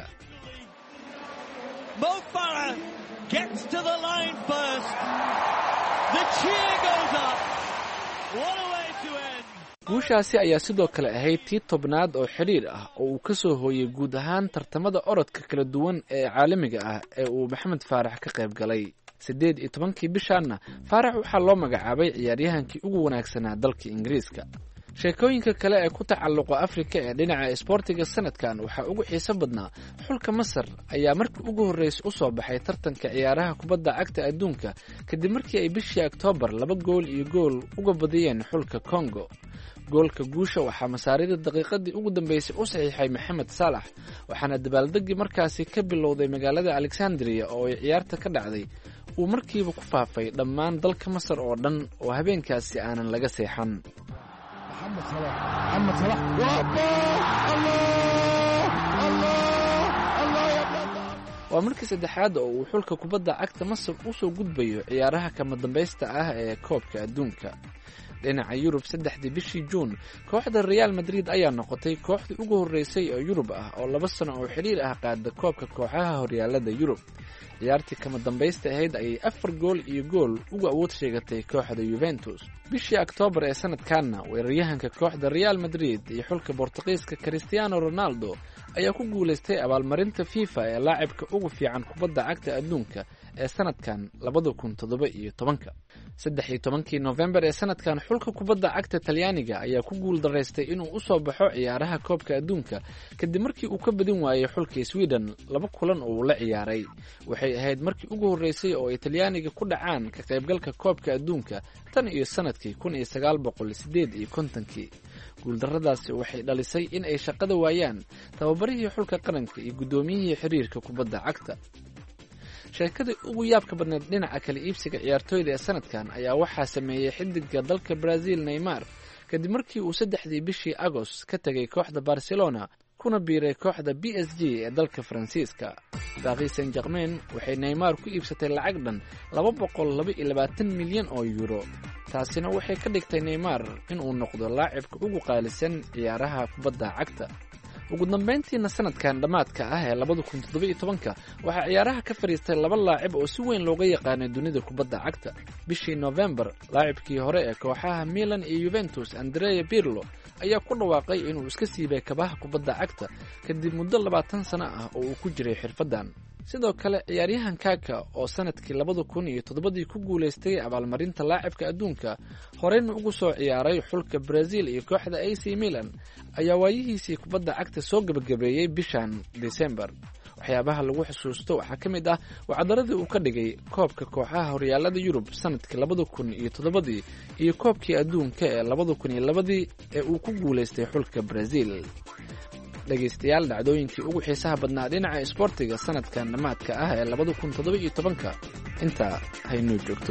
Mo Farah gets to the line first. The cheer goes up. What a way to end. guushaasi ayaa sidoo kale ahayd tii tobnaad oo xiriir ah oo uu ka soo hooyay guud ahaan tartamada orodka kala duwan ee caalamiga ah ee uu Maxamed Faarax ka qayb galay. 18 bishaana Faarax waxaa loo magacaabay ciyaaryahankii ugu wanaagsanaa dalka Ingiriiska. sheekooyinka kale ee ku tacalluqa Afrika ee dhinaca isboortiga sanadkan waxaa ugu xiiso badnaa xulka Masar ayaa markii ugu horeysay u soo baxay tartanka ciyaaraha kubadda cagta adduunka kadib markii ay bishii Oktoobar 2-gool uga badiyeen xulka Congo. goolka guusha waxaa masaarida daqiiqadii ugu dambeysay u saxiixay Maxamed Saalax waxaana dabaaldegii markaasi ka bilowday magaalada Alexandria oo ay ciyaarta ka dhacday uu markiiba ku faafay dhammaan dalka Masar oo dhan oo habeenkaasi aanan laga seexan. محمد صلاح waa markii saddexaad oo uu xulka kubadda cagta Masar u soo gudbayo ciyaaraha kama dambaysta ah ee koobka adduunka. dhinaca Yurub 3 bishii Juun kooxda Real Madrid ayaa noqotay kooxdii ugu horeysay oo Yurub ah oo 2 sano oo xiriir ah qaada koobka kooxaha horyaalada Yurub. ciyaartii kama dambaysta ahayd ayay 4-gool uga awood sheegatay kooxda Juventus. bishii Oktoobar ee sanadkanna weeraryahanka kooxda Real Madrid iyo xulka Boortaqiiska Cristiano Ronaldo ayaa ku guuleystay abaalmarinta FIFA ee laacibka ugu fiican kubadda cagta adduunka ee sanadkan 2017. 13 November ee sanadkan xulka kubadda cagta Talyaaniga ayaa ku guul dareystay inuu u soo baxo ciyaaraha koobka adduunka kadib markii uu ka badin waayay xulka Sweden 2 kulan oo uu la ciyaaray. waxay ahayd markii ugu horeysay oo ay Talyaaniga ku dhacaan ka qaybgalka koobka adduunka tan iyo sanadkii 1958. guuldarradaasi waxay dhalisay in ay shaqada waayaan tababarihii xulka qaranka iyo gudoomiyihii xiriirka kubadda cagta. sheekadii ugu yaabka badneed dhinaca kala iibsiga ciyaartooyda ee sanadkan ayaa waxaa sameeyay xidiga dalka Brazil Neymar kadib markii uu 3 bishii Agost ka tagay kooxda Barcelona kuna biiray kooxda b s g ee dalka faransiiska. Paris Saint-Germain waxay Neymar ku iibsatay lacag dhan 222 milyan oo euro. taasina waxay ka dhigtay Neymar inuu noqdo laacibka ugu qaalisan ciyaaraha kubadda cagta. ugu dambeyntiina sanadkan dhamaadka ah ee 2017 waxaa ciyaaraha ka fariistay laba laacib oo si weyn looga yaqaanay dunida kubadda cagta. bishii November, laacibkii hore ee kooxaha Milan iyo Juventus Andrea Pirlo ayaa ku dhawaaqay inuu iska siibay kabaha kubadda cagta kadib muddo 20 sano ah oo uu ku jiray xirfadan. sidoo kale ciyaaryahan Kaka oo sanadkii 2007 ku guuleystay abaalmarinta laacibka adduunka horeyna ugu soo ciyaaray xulka Brazil iyo kooxda AC Milan ayaa waayihiisii kubadda cagta soo gabagabeeyay bishan December. waxyaabaha lagu xusuusto waxaa ka mid ah wacdaradii uu ka dhigay koobka kooxaha horyaalada Yurub sanadkii 2007 iyo koobkii adduunka ee 2002 ee uu ku guuleystay xulka Brazil. dhegaystayaal, dhacdooyinkii ugu xiisaha badnaa dhinaca isboortiga sanadkan dhamaadka ah ee 2017 intaa haynoo joogto.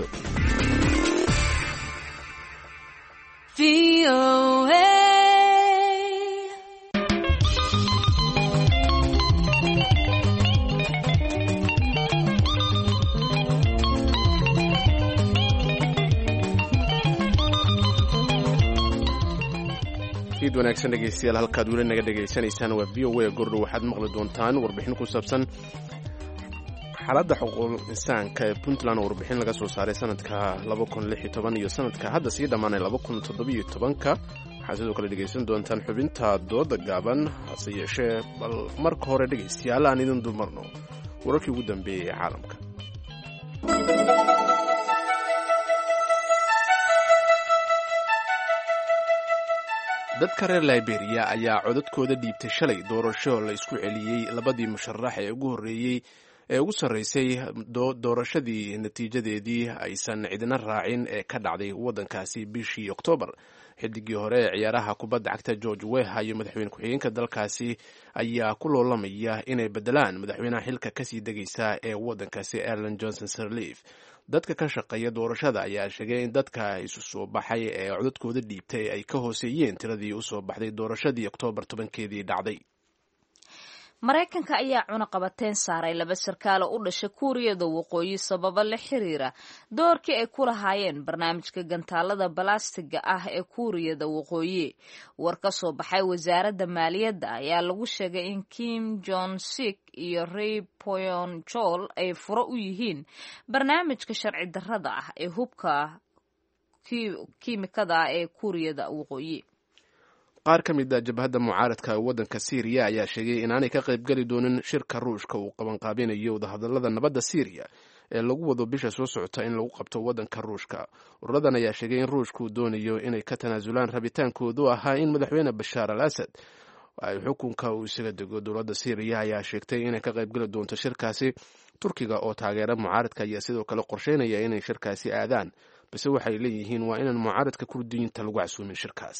wanaagsan dhegeystayaal, halkaad weli naga dhegaysanaysaan waa VOA. gordhow waxaad maqli doontaan warbixin ku saabsan xaaladda xuquuqul insaanka ee Puntland oo warbixin laga soo saaray sanadka 2016 iyo sanadka hadda sii dhammaanay 2017. waxaad sidoo kale dhegaysan doontaan xubinta dooda gaaban. hase yeeshee bal marka hore dhegaystayaal aan idin dumarno wararkii ugu dambeeyey ee caalamka. dadka reer Liberia ayaa codadkooda dhiibtay shalay doorasho la isku celiyey labadii musharax ee ugu horreeyey ee ugu sarreysay doorashadii natiijadeedii aysan cidina raacin ee ka dhacday waddankaasi bishii Oktoobar. xidigii hore ee ciyaaraha kubadda cagta George Weah iyo madaxweyne ku-xigeenka dalkaasi ayaa ku loolamaya inay bedelaan madaxweynaha xilka kasii degaysa ee waddankaasi Ellen Johnson Sirleaf. dadka ka shaqeeya doorashada ayaa sheegay in dadka isu soo baxay ee codadkooda dhiibtay ay ka hooseeyeen tiradii u soo baxday doorashadii Oktoobar 10keedii dhacday. Mareykanka ayaa cunaqabateyn saaray laba sarkaal oo u dhashay Kuuriyada Waqooyi sababo la xiriira doorkii ay ku lahaayeen barnaamijka gantaalada balastiga ah ee Kuuriyada Waqooyi. war ka soo baxay wasaaradda maaliyadda ayaa lagu sheegay in Kim Jong-sik iyo Ri Poyon-chol ay furo u yihiin barnaamijka sharci darrada ah ee hubka kiimikada ee Kuuriyada Waqooyi. qaar ka mid ah jabhadda mucaaradka ee waddanka Syria ayaa sheegay inaanay ka qaybgali doonin shirka Ruushka uu qabanqaabinayo wadahadallada nabadda Syria ee lagu wado bisha soo socota in lagu qabto waddanka Ruushka. ururadan ayaa sheegay in Ruushku doonayo inay ka tanaasulaan rabitaankoodu ahaa in madaxweyne Bashar al-Assad ay xukunka uu isaga dego. dowladda Syria ayaa sheegtay inay ka qaybgali doonto shirkaasi. Turkiga oo taageera mucaaradka ayaa sidoo kale qorsheynaya inay shirkaasi aadaan, balse waxay leeyihiin waa inaan mucaaradka Kurdiyiinta lagu casuumin shirkaas.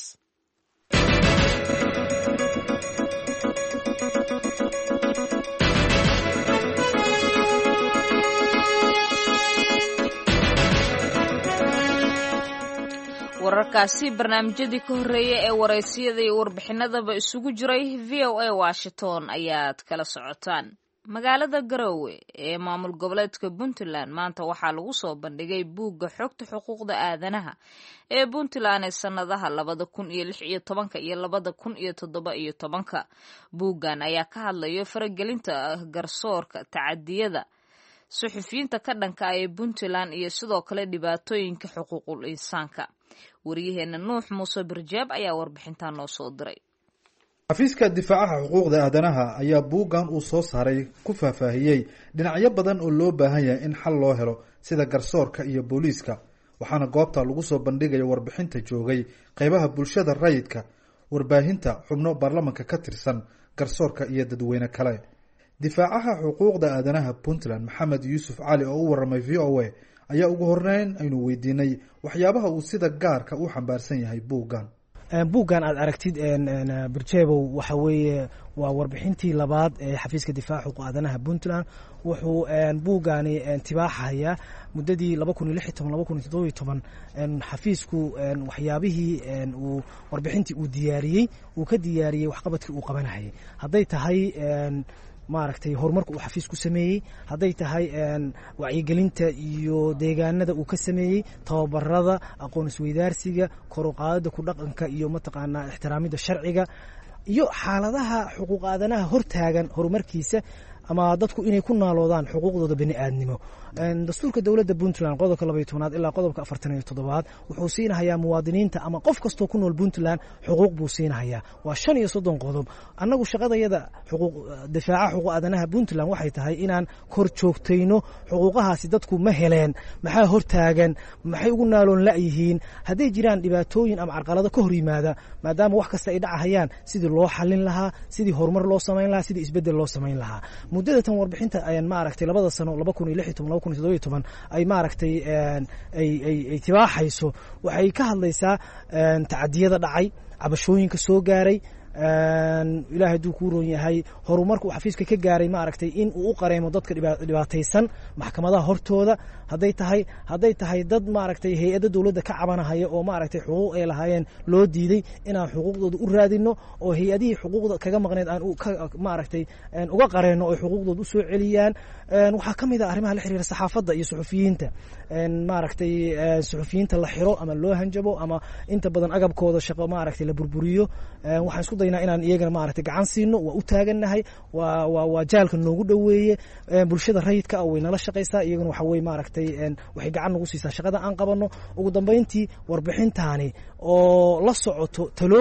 wararkaasi barnaamijyadii ka horreeyay ee waraysiyada iyo warbixinadaba isugu jiray VOA Washington ayaad kala socotaan. magaalada Garowe ee maamul goboleedka Puntland maanta waxaa lagu soo bandhigay buugga xogta xuquuqda aadanaha ee Puntland ee sanadaha 2016 iyo 2017. buuggan ayaa ka hadlayo faragelinta garsoorka, tacadiyada suxufiyiinta ka dhanka ah ee Puntland iyo sidoo kale dhibaatooyinka xuquuqul insaanka. wariyaheena Nuux Muuse Barjaab ayaa warbixintan noo soo diray. xafiiska difaacaha xuquuqda aadanaha ayaa buuggan uu soo saaray ku faahfaahiyey dhinacyo badan oo loo baahan yahay in xal loo helo sida garsoorka iyo booliiska. waxaana goobta lagu soo bandhigaya warbixinta joogay qaybaha bulshada rayidka, warbaahinta, xubno baarlamanka ka tirsan, garsoorka iyo dadweyne kale. difaacaha xuquuqda aadanaha Puntland Maxamed Yuusuf Cali oo u waramay VOA ayaa ugu horreyn aynu weydiinay waxyaabaha uu sida gaarka u xambaarsan yahay buuggan. buuggan aad aragtid birjebow waxa weeye waa warbixintii labaad ee xafiiska difaaca xuquuq aadanaha puntland wuxuu buuggani tibaaxayaa muddadii 2016-2017 xafiisku waxyaabihii uu warbixintii uu diyaariyey uu ka diyaariyey waxqabadkii uu qabanayay hadday tahay maaragtay horumarka uu xafiis ku sameeyey hadday tahay wacyigelinta iyo deegaanada uu ka sameeyey tababarada aqoon isweydaarsiga kor u qaadada ku dhaqanka iyo mataqaanaa ixtiraamida sharciga iyo xaaladaha xuquuq aadanaha hortaagan horumarkiisa ama dadku inay ku naaloodaan xuquuqdooda bani'aadnimo dastuurka dowladda puntland qodobka 12 ilaa qodobka 47 wuxuu siinahayaa muwaadiniinta ama qof kastoo ku nool puntland xuquuq buu siinahayaa waa 35 qodob annagu shaqadayada difaaca xuquuq aadanaha puntland waxay tahay inaan kor joogtayno xuquuqahaasi dadku ma heleen maxaa hortaagan maxay ugu naaloon la'yihiin hadday jiraan dhibaatooyin ama carqalado ka hor yimaada maadaama wax kasta ay dhacahayaan sidii loo xallin lahaa sidii horumar loo samayn lahaa sidii isbeddel loo samayn lahaa muddada tan warbixinta ayaan maaragtay labada sano 2016-2017 ay maaragtay ay tibaaxayso waxay ka hadlaysaa tacadiyada dhacay cabashooyinka soo gaaray ilaahay hadduu kuu roon yahay horumarka uu xafiiska ka gaaray maaragtay in uu u qareemo dadka dhibaataysan maxkamadaha hortooda hadday tahay dad maaragtay hay-adda dowladda ka cabanahaya oo maaragtay xuquuq ay lahaayeen loo diiday inaan xuquuqdooda u raadino oo hay-adihii xuquuqda kaga maqneed aan maaragtay uga qareenno oo xuquuqdooda u soo celiyaan waxaa ka mid ah arrimaha la xiriira saxaafadda iyo suxufiyiinta maaragtay suxufiyiinta la xiro ama loo hanjabo ama inta badan agabkooda shaqo maaragtay la burburiyo waxaan isku daynaa inaan iyagana maaragtay gacan siino waa u taagannahay waa jaalka noogu dhoweeye bulshada rayidka ah way nala shaqaysaa iyagana waxa weye maaragtay waxay gacan nagu siisaa shaqada aan qabanno ugu dambayntii warbixintaani oo la socoto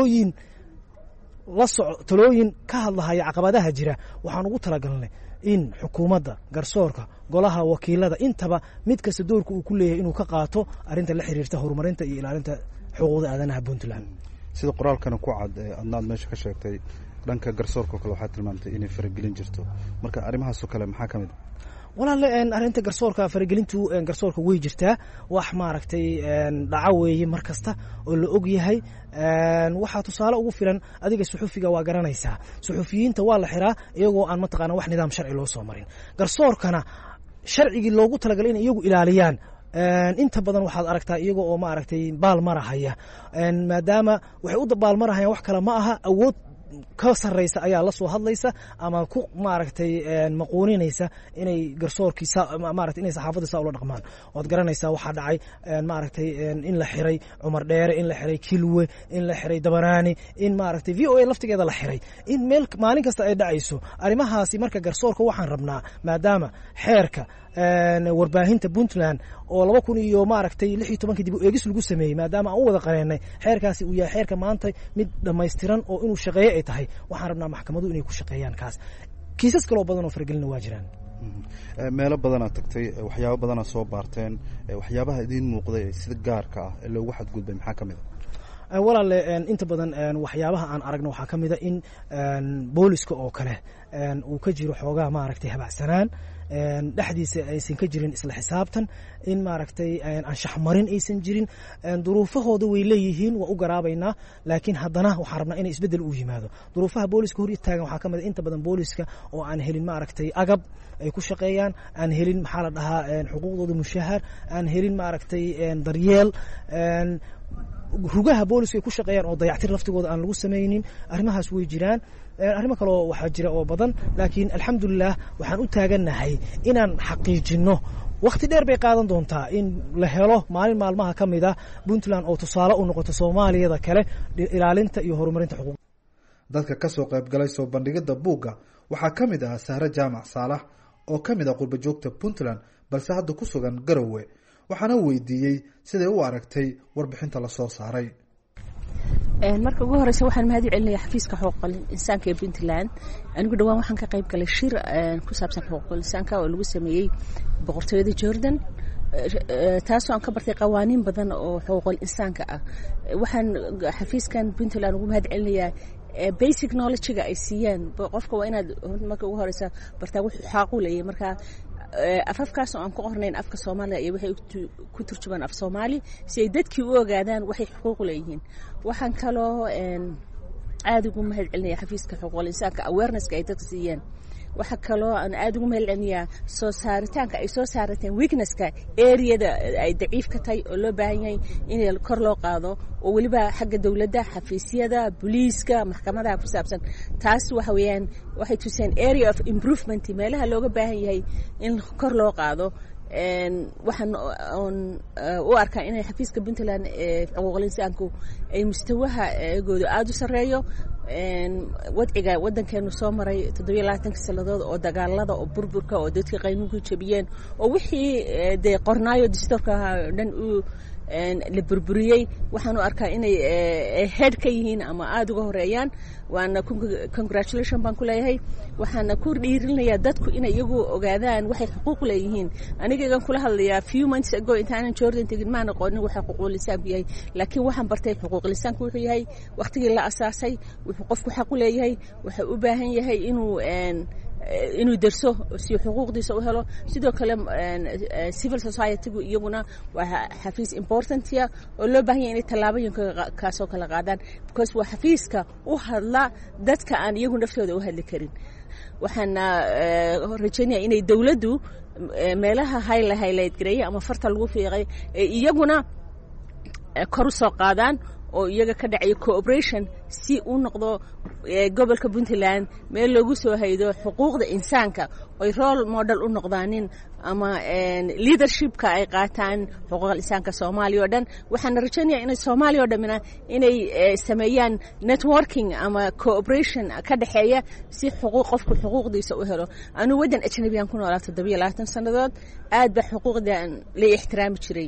talooyin ka hadlahaya caqabadaha jira waxaan ugu talagalnay in xukuumadda garsoorka golaha wakiilada intaba mid kasta doorka uu ku leeyahay inuu ka qaato arrinta la xiriirta horumarinta iyo ilaalinta xuquuqda aadanaha puntland sida qoraalkana ku cad adnaad meesha ka sheegtay dhanka garsoorka kale waxaa tilmaamtay inay faragelin jirto marka arrimahaasoo kale maxaa ka mid a walaale arrinta garsoorka faragelintu garsoorka way jirtaa wax maaragtay dhaco weeye mar kasta oo la og yahay waxaa tusaale ugu filan adiga suxufiga waa garanaysaa suxufiyiinta waa la xiraa iyagoo aan mataqaana wax nidaam sharci loo soo marin garsoorkana sharcigii loogu talagalay in iyagu ilaaliyaan inta badan waxaad aragtaa iyaga oo maaragtay baalmarahaya maadaama waxay u baalmarahayaan wax kale ma aha awood ka sarreysa ayaa la soo hadlaysa ama ku maaragtay maquuninaysa inay garsoorkiisa maaragtay inay saxaafadda ula dhaqmaan waad garanaysaa waxaa dhacay maaragtay in la xiray Cumar Dheere in la xiray Kilwe in la xiray Dabaraani in maaragtay VOA laftigeeda la xiray in meel maalin kasta ay dhacayso arrimahaasi marka garsoorka waxaan rabnaa maadaama xeerka warbaahinta Puntland oo 2000 iyo maaragtay 16 dib u eegis lagu sameeyay maadaama aan u wada qareenay xeerkaasi uu yahay xeerka maanta mid dhameystiran oo inuu shaqeeyo ay tahay waxaan rabnaa maxkamadu inay ku shaqeeyaan kaas kiisas kale oo badan oo faragelina waa jiraan meelo badanaa tagtay waxyaabo badanaa soo baarteen waxyaabaha idiin muuqday sida gaarka ah ee loogu xadgudbay maxaa ka mid ah walaale inta badan waxyaabaha aan aragno waxaa ka mid a in booliska oo kale uu ka jiro xoogaa maaragtay habacsanaan dhexdiisa aysan ka jirin isla xisaabtan in maaragtay anshax marin aysan jirin duruufahooda way leeyihiin waa u garaabaynaa laakiin haddana waxaan rabnaa inay isbeddel u yimaado duruufaha booliska hor taagan waxaa ka mid a inta badan booliska oo aan helin maaragtay agab ay ku shaqeeyaan aan helin maxaa la dhahaa xuquuqdooda mushahar aan helin maaragtay daryeel rugaha booliska ay ku shaqeeyaan oo dayactir laftigooda aan lagu samaynin arrimahaas way jiraan arrimo kale oo waxaa jira oo badan laakiin alxamdulilah waxaan u taagannahay inaan xaqiijinno waqti dheer bay qaadan doontaa in la helo maalin maalmaha ka mid ah Puntland oo tusaale u noqoto Soomaaliyada kale ilaalinta iyo horumarinta xuquuqda dadka ka soo qayb galay soo bandhigida buugga waxaa ka mid ah Sahra Jaamac Saalax oo ka mid ah qurba joogta Puntland balse hadda ku sugan Garowe waxaana weydiiyey siday u aragtay warbixinta la soo saaray marka ugu horeysa waxaan mahad u celinayaa xafiiska xuquuqul insaanka ee Puntland anigu dhawaan waxaan ka qayb galay shir ku saabsan xuquuqul insaanka oo lagu sameeyay boqortooyada Jordan taasoo aan ka bartay qawaaniin badan oo xuquuqul insaanka ah waxaan xafiiskan Puntland ugu mahad celinayaa basic knowledge-ga ay siiyaan qofka waa inaad marka ugu horeysa bartaa wuxuu xaq u leeyahay marka afafkaas oo aan ku qornayn afka Soomaaliga iyo waxay ku turjumaan af Soomaali si ay dadkii u ogaadaan waxay xuquuq leeyihiin waxaan kaloo aad ugu mahadcelinayaa xafiiska xuquuqul insaanka awareness-ka ay dadka siiyeen waxa kaloo aan aad ugu mahadcelinayaa soo saaritaanka ay soo saarateen weakness-ka area-da ay daciif ka tahay oo loo baahan yahay in kor loo qaado oo waliba xagga dawladda xafiisyada booliiska maxkamadaha ku saabsan taas waxa weeyaan waxay tuseen area of improvement meelaha looga baahan yahay in kor loo qaado waxaan u arkaa inay xafiiska Puntland xuquuqul insaanku ay mustawaha eegooda aad u sareeyo wadciga wadankeenu soo maray 27 sanadood oo dagaalada oo burburka oo dadka qaynuunka jabiyeen oo wixii de qornaayo dastuurka dhan u la burburiyay waxaan u arkaa inay head ka yihiin ama aad uga horeeyaan waana congratulation baan ku leeyahay waxaana ku dhiirinayaa dadku inay iyagu ogaadaan waxay xuquuq leeyihiin aniga kula hadlayaa few months ago intaan Jordan tegin ma aqoonin waxa xuquuq lisaanku yahay laakiin waxaan bartay xuquuq lisaanku wuxuu yahay waqtigii la asaasay wuxuu qofku xaq u leeyahay waxa u baahan yahay inuu darso si xuquuqdiisa u helo sidoo kale civil society-gu iyaguna waa xafiis important oo loo baahan yahay inay tallaabooyin ka soo kala qaadaan because waa xafiiska u hadla dadka aan iyagu naftooda u hadli karin waxaan rajaynayaa inay dawladdu meelaha highlight gareeyay ama farta lagu fiiqay iyaguna kor u soo qaadaan oo iyaga ka dhacay cooperation si uu noqdo gobolka Puntland meel loogu soo haydo xuquuqda insaanka oo role model u noqdaanin ama leadership-ka ay qaataan xuquuqda insaanka Soomaaliya oo dhan waxaan rajaynayaa in Soomaaliya oo dhan inay sameeyaan networking ama cooperation ka dhaxeeya si qofku xuquuqdiisa u helo anu wadan ajnabiyan ku noolaa 27 sanadood aad ba xuquuqdan la ixtiraami jiray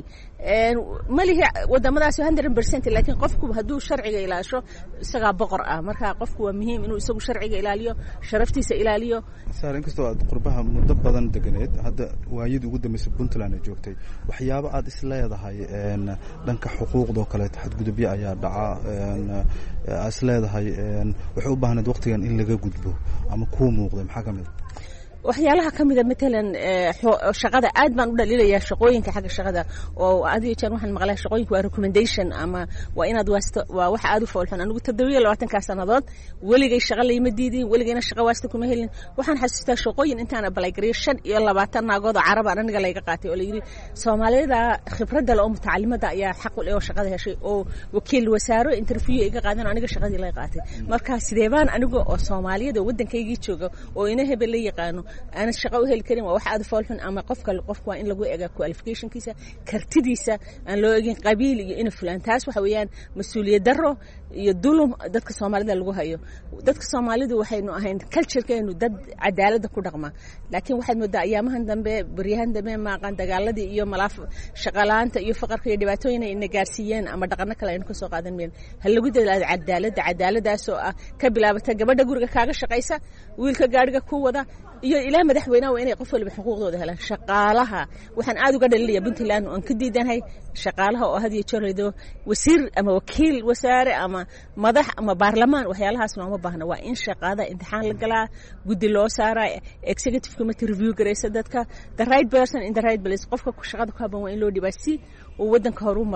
malihi wadamadaas 100% laakiin qofku haduu sharciga ilaasho isaga boqor ah marka qofku waa muhiim inuu isagu sharciga ilaaliyo sharaftiisa ilaaliyo saarin kastoo aad qurbaha muddo badan deganeed hadda waayid ugu dambeysay Puntland ay joogtay waxyaabo aad isleedahay dhanka xuquuqda oo kale xadgudubyo ayaa dhaca isleedahay wuxuu u baahnayd waqtigan in laga gudbo ama ku muuqday maxaa kamid waxyaalaha kamida matalan shaqada aad baan u dhaliilaya shaqooyinka xagga shaqada oo adiga jeer waxaan maqlaa shaqooyinku waa recommendation ama waa inaad waasto waa wax aad u foolxun anigu 27 ka sanadood waligay shaqo leeyma diidin waligayna shaqo waasta kuma helin waxaan xasuustaa shaqooyin intaan apply gareey 25 naagood carab aan aniga layga qaatay oo la yiri Soomaalida khibradda loo mutacallimada ayaa xaq u leh shaqada heshay oo wakiil wasaaro interview iga qaadan aniga shaqadii la qaatay marka sidee baan anigu oo Soomaaliyada wadankayga jooga oo ina hebel la yaqaano أنا شقة وهل كلمة واحد فالحن أما قفك إن لقوا إجا qualification كيسة كرتديسة أن لو إجين قبيل إن فلان تاس وحويان مسؤولية درو يدلهم دتك الصومالي ده لقوا هيو دتك الصومالي ده وحين هين culture كأنه دد عدالة ده كل رقمة لكن واحد مدة أيامهن دم بريهن دم ما كان تقال دي يوم ملاف شغلان يفكر في دباتوين إن جالسين أما دقنا كلا إنكم سوق هذا مين هل لقوا ده عدالة ده سوء كبلا بتجبر ده جورك كاغا شقيسة ويلك جارك كوا ده إلى مدحوينا وإني قفل بحقوق ده هلا شقالها وحن عادوا قدر اللي بنتلان وأن كدي ده هاي شقالها وهذه تشردو وسير أما وكيل وسارة أما مدح أما برلمان وحيالها سنوا ما بهنا وإن شقادة امتحان لقلا قد الله سارة executive committee review كريسة دتك the right person in the right place قفك شقادة كابا وإن لو دي بسي وودن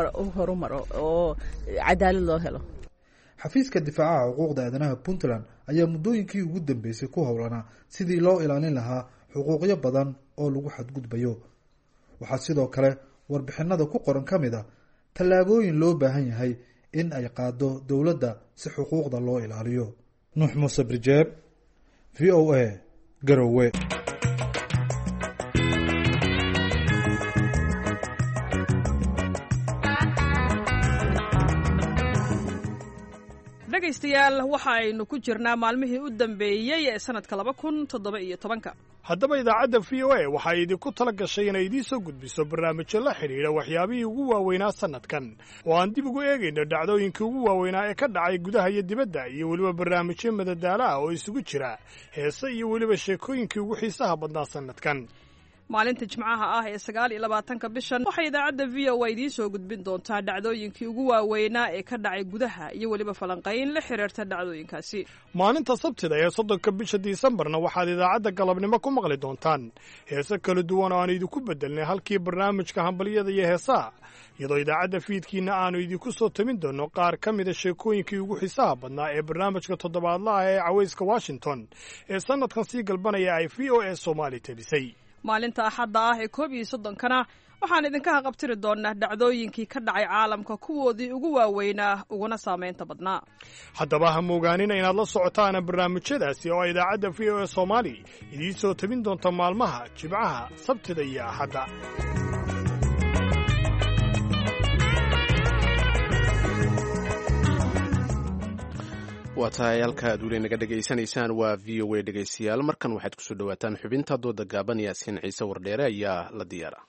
كهرومر أو عدالة الله هلا xafiiska difaaca xuquuqda aadanaha Puntland ayaa muddooyinkii ugu dambeysay ku howlanaa sidii loo ilaalin lahaa xuquuqyo badan oo lagu xadgudbayo waxaa sidoo kale warbixinada ku qoran kamid ah tallaabooyin loo baahan yahay in ay qaado dawladda si xuquuqda loo ilaaliyo Nuux Muuse Birjeeb VOA Garowe dhegaystayaal waxa aynu ku jirnaa maalmihii u dambeeyey ee sanadka 2017 haddaba idaacadda v o a waxay idinku tala gashay inay idiin soo gudbiso barnaamijyo la xidhiidha waxyaabihii ugu waaweynaa sannadkan oo aan dib ugu eegayno dhacdooyinkii ugu waaweynaa ee ka dhacay gudaha iyo dibadda iyo weliba barnaamijyo madadaalo ah oo isugu jira heese iyo weliba sheekooyinkii ugu xiisaha badnaa sannadkan maalinta jimcaha ah ee 29 bishan waxay idaacadda v o a idiin soo gudbin doontaa dhacdooyinkii ugu waaweynaa ee ka dhacay gudaha iyo weliba falanqayn la xiriirta dhacdooyinkaasi. maalinta sabtida ee 30 bisha disembarna waxaad idaacadda galabnimo ku maqli doontaan heese kala duwan oo aan idinku bedelnay halkii barnaamijka hambalyada iyo heesaha, iyadoo idaacadda fiidkiina aanu idinku soo tamin doono qaar ka mida sheekooyinkii ugu xiisaha badnaa ee barnaamijka toddobaadlaha ee cawayska Washington ee sanadkan sii galbanaya ay v o a Soomaali tabisay. maalinta axadda ah ee 31-kana waxaan idinka haqabtiri doonaa dhacdooyinkii ka dhacay caalamka kuwoodii ugu waaweynaa uguna saamaynta badnaa. haddaba ha moogaanina inaad la socotaan barnaamijyadaasi oo idaacadda v o a Soomaali idiin soo tabin doonta maalmaha Jimcaha, Sabtida iyo Axadda. waa tahay halka aad weli naga dhegaysanaysaan waa v o a dhegaystayaal. markan waxaad kusoo dhawaataan xubinta dooda gaaban. yaasiin ciise wardheere ayaa la diyaara.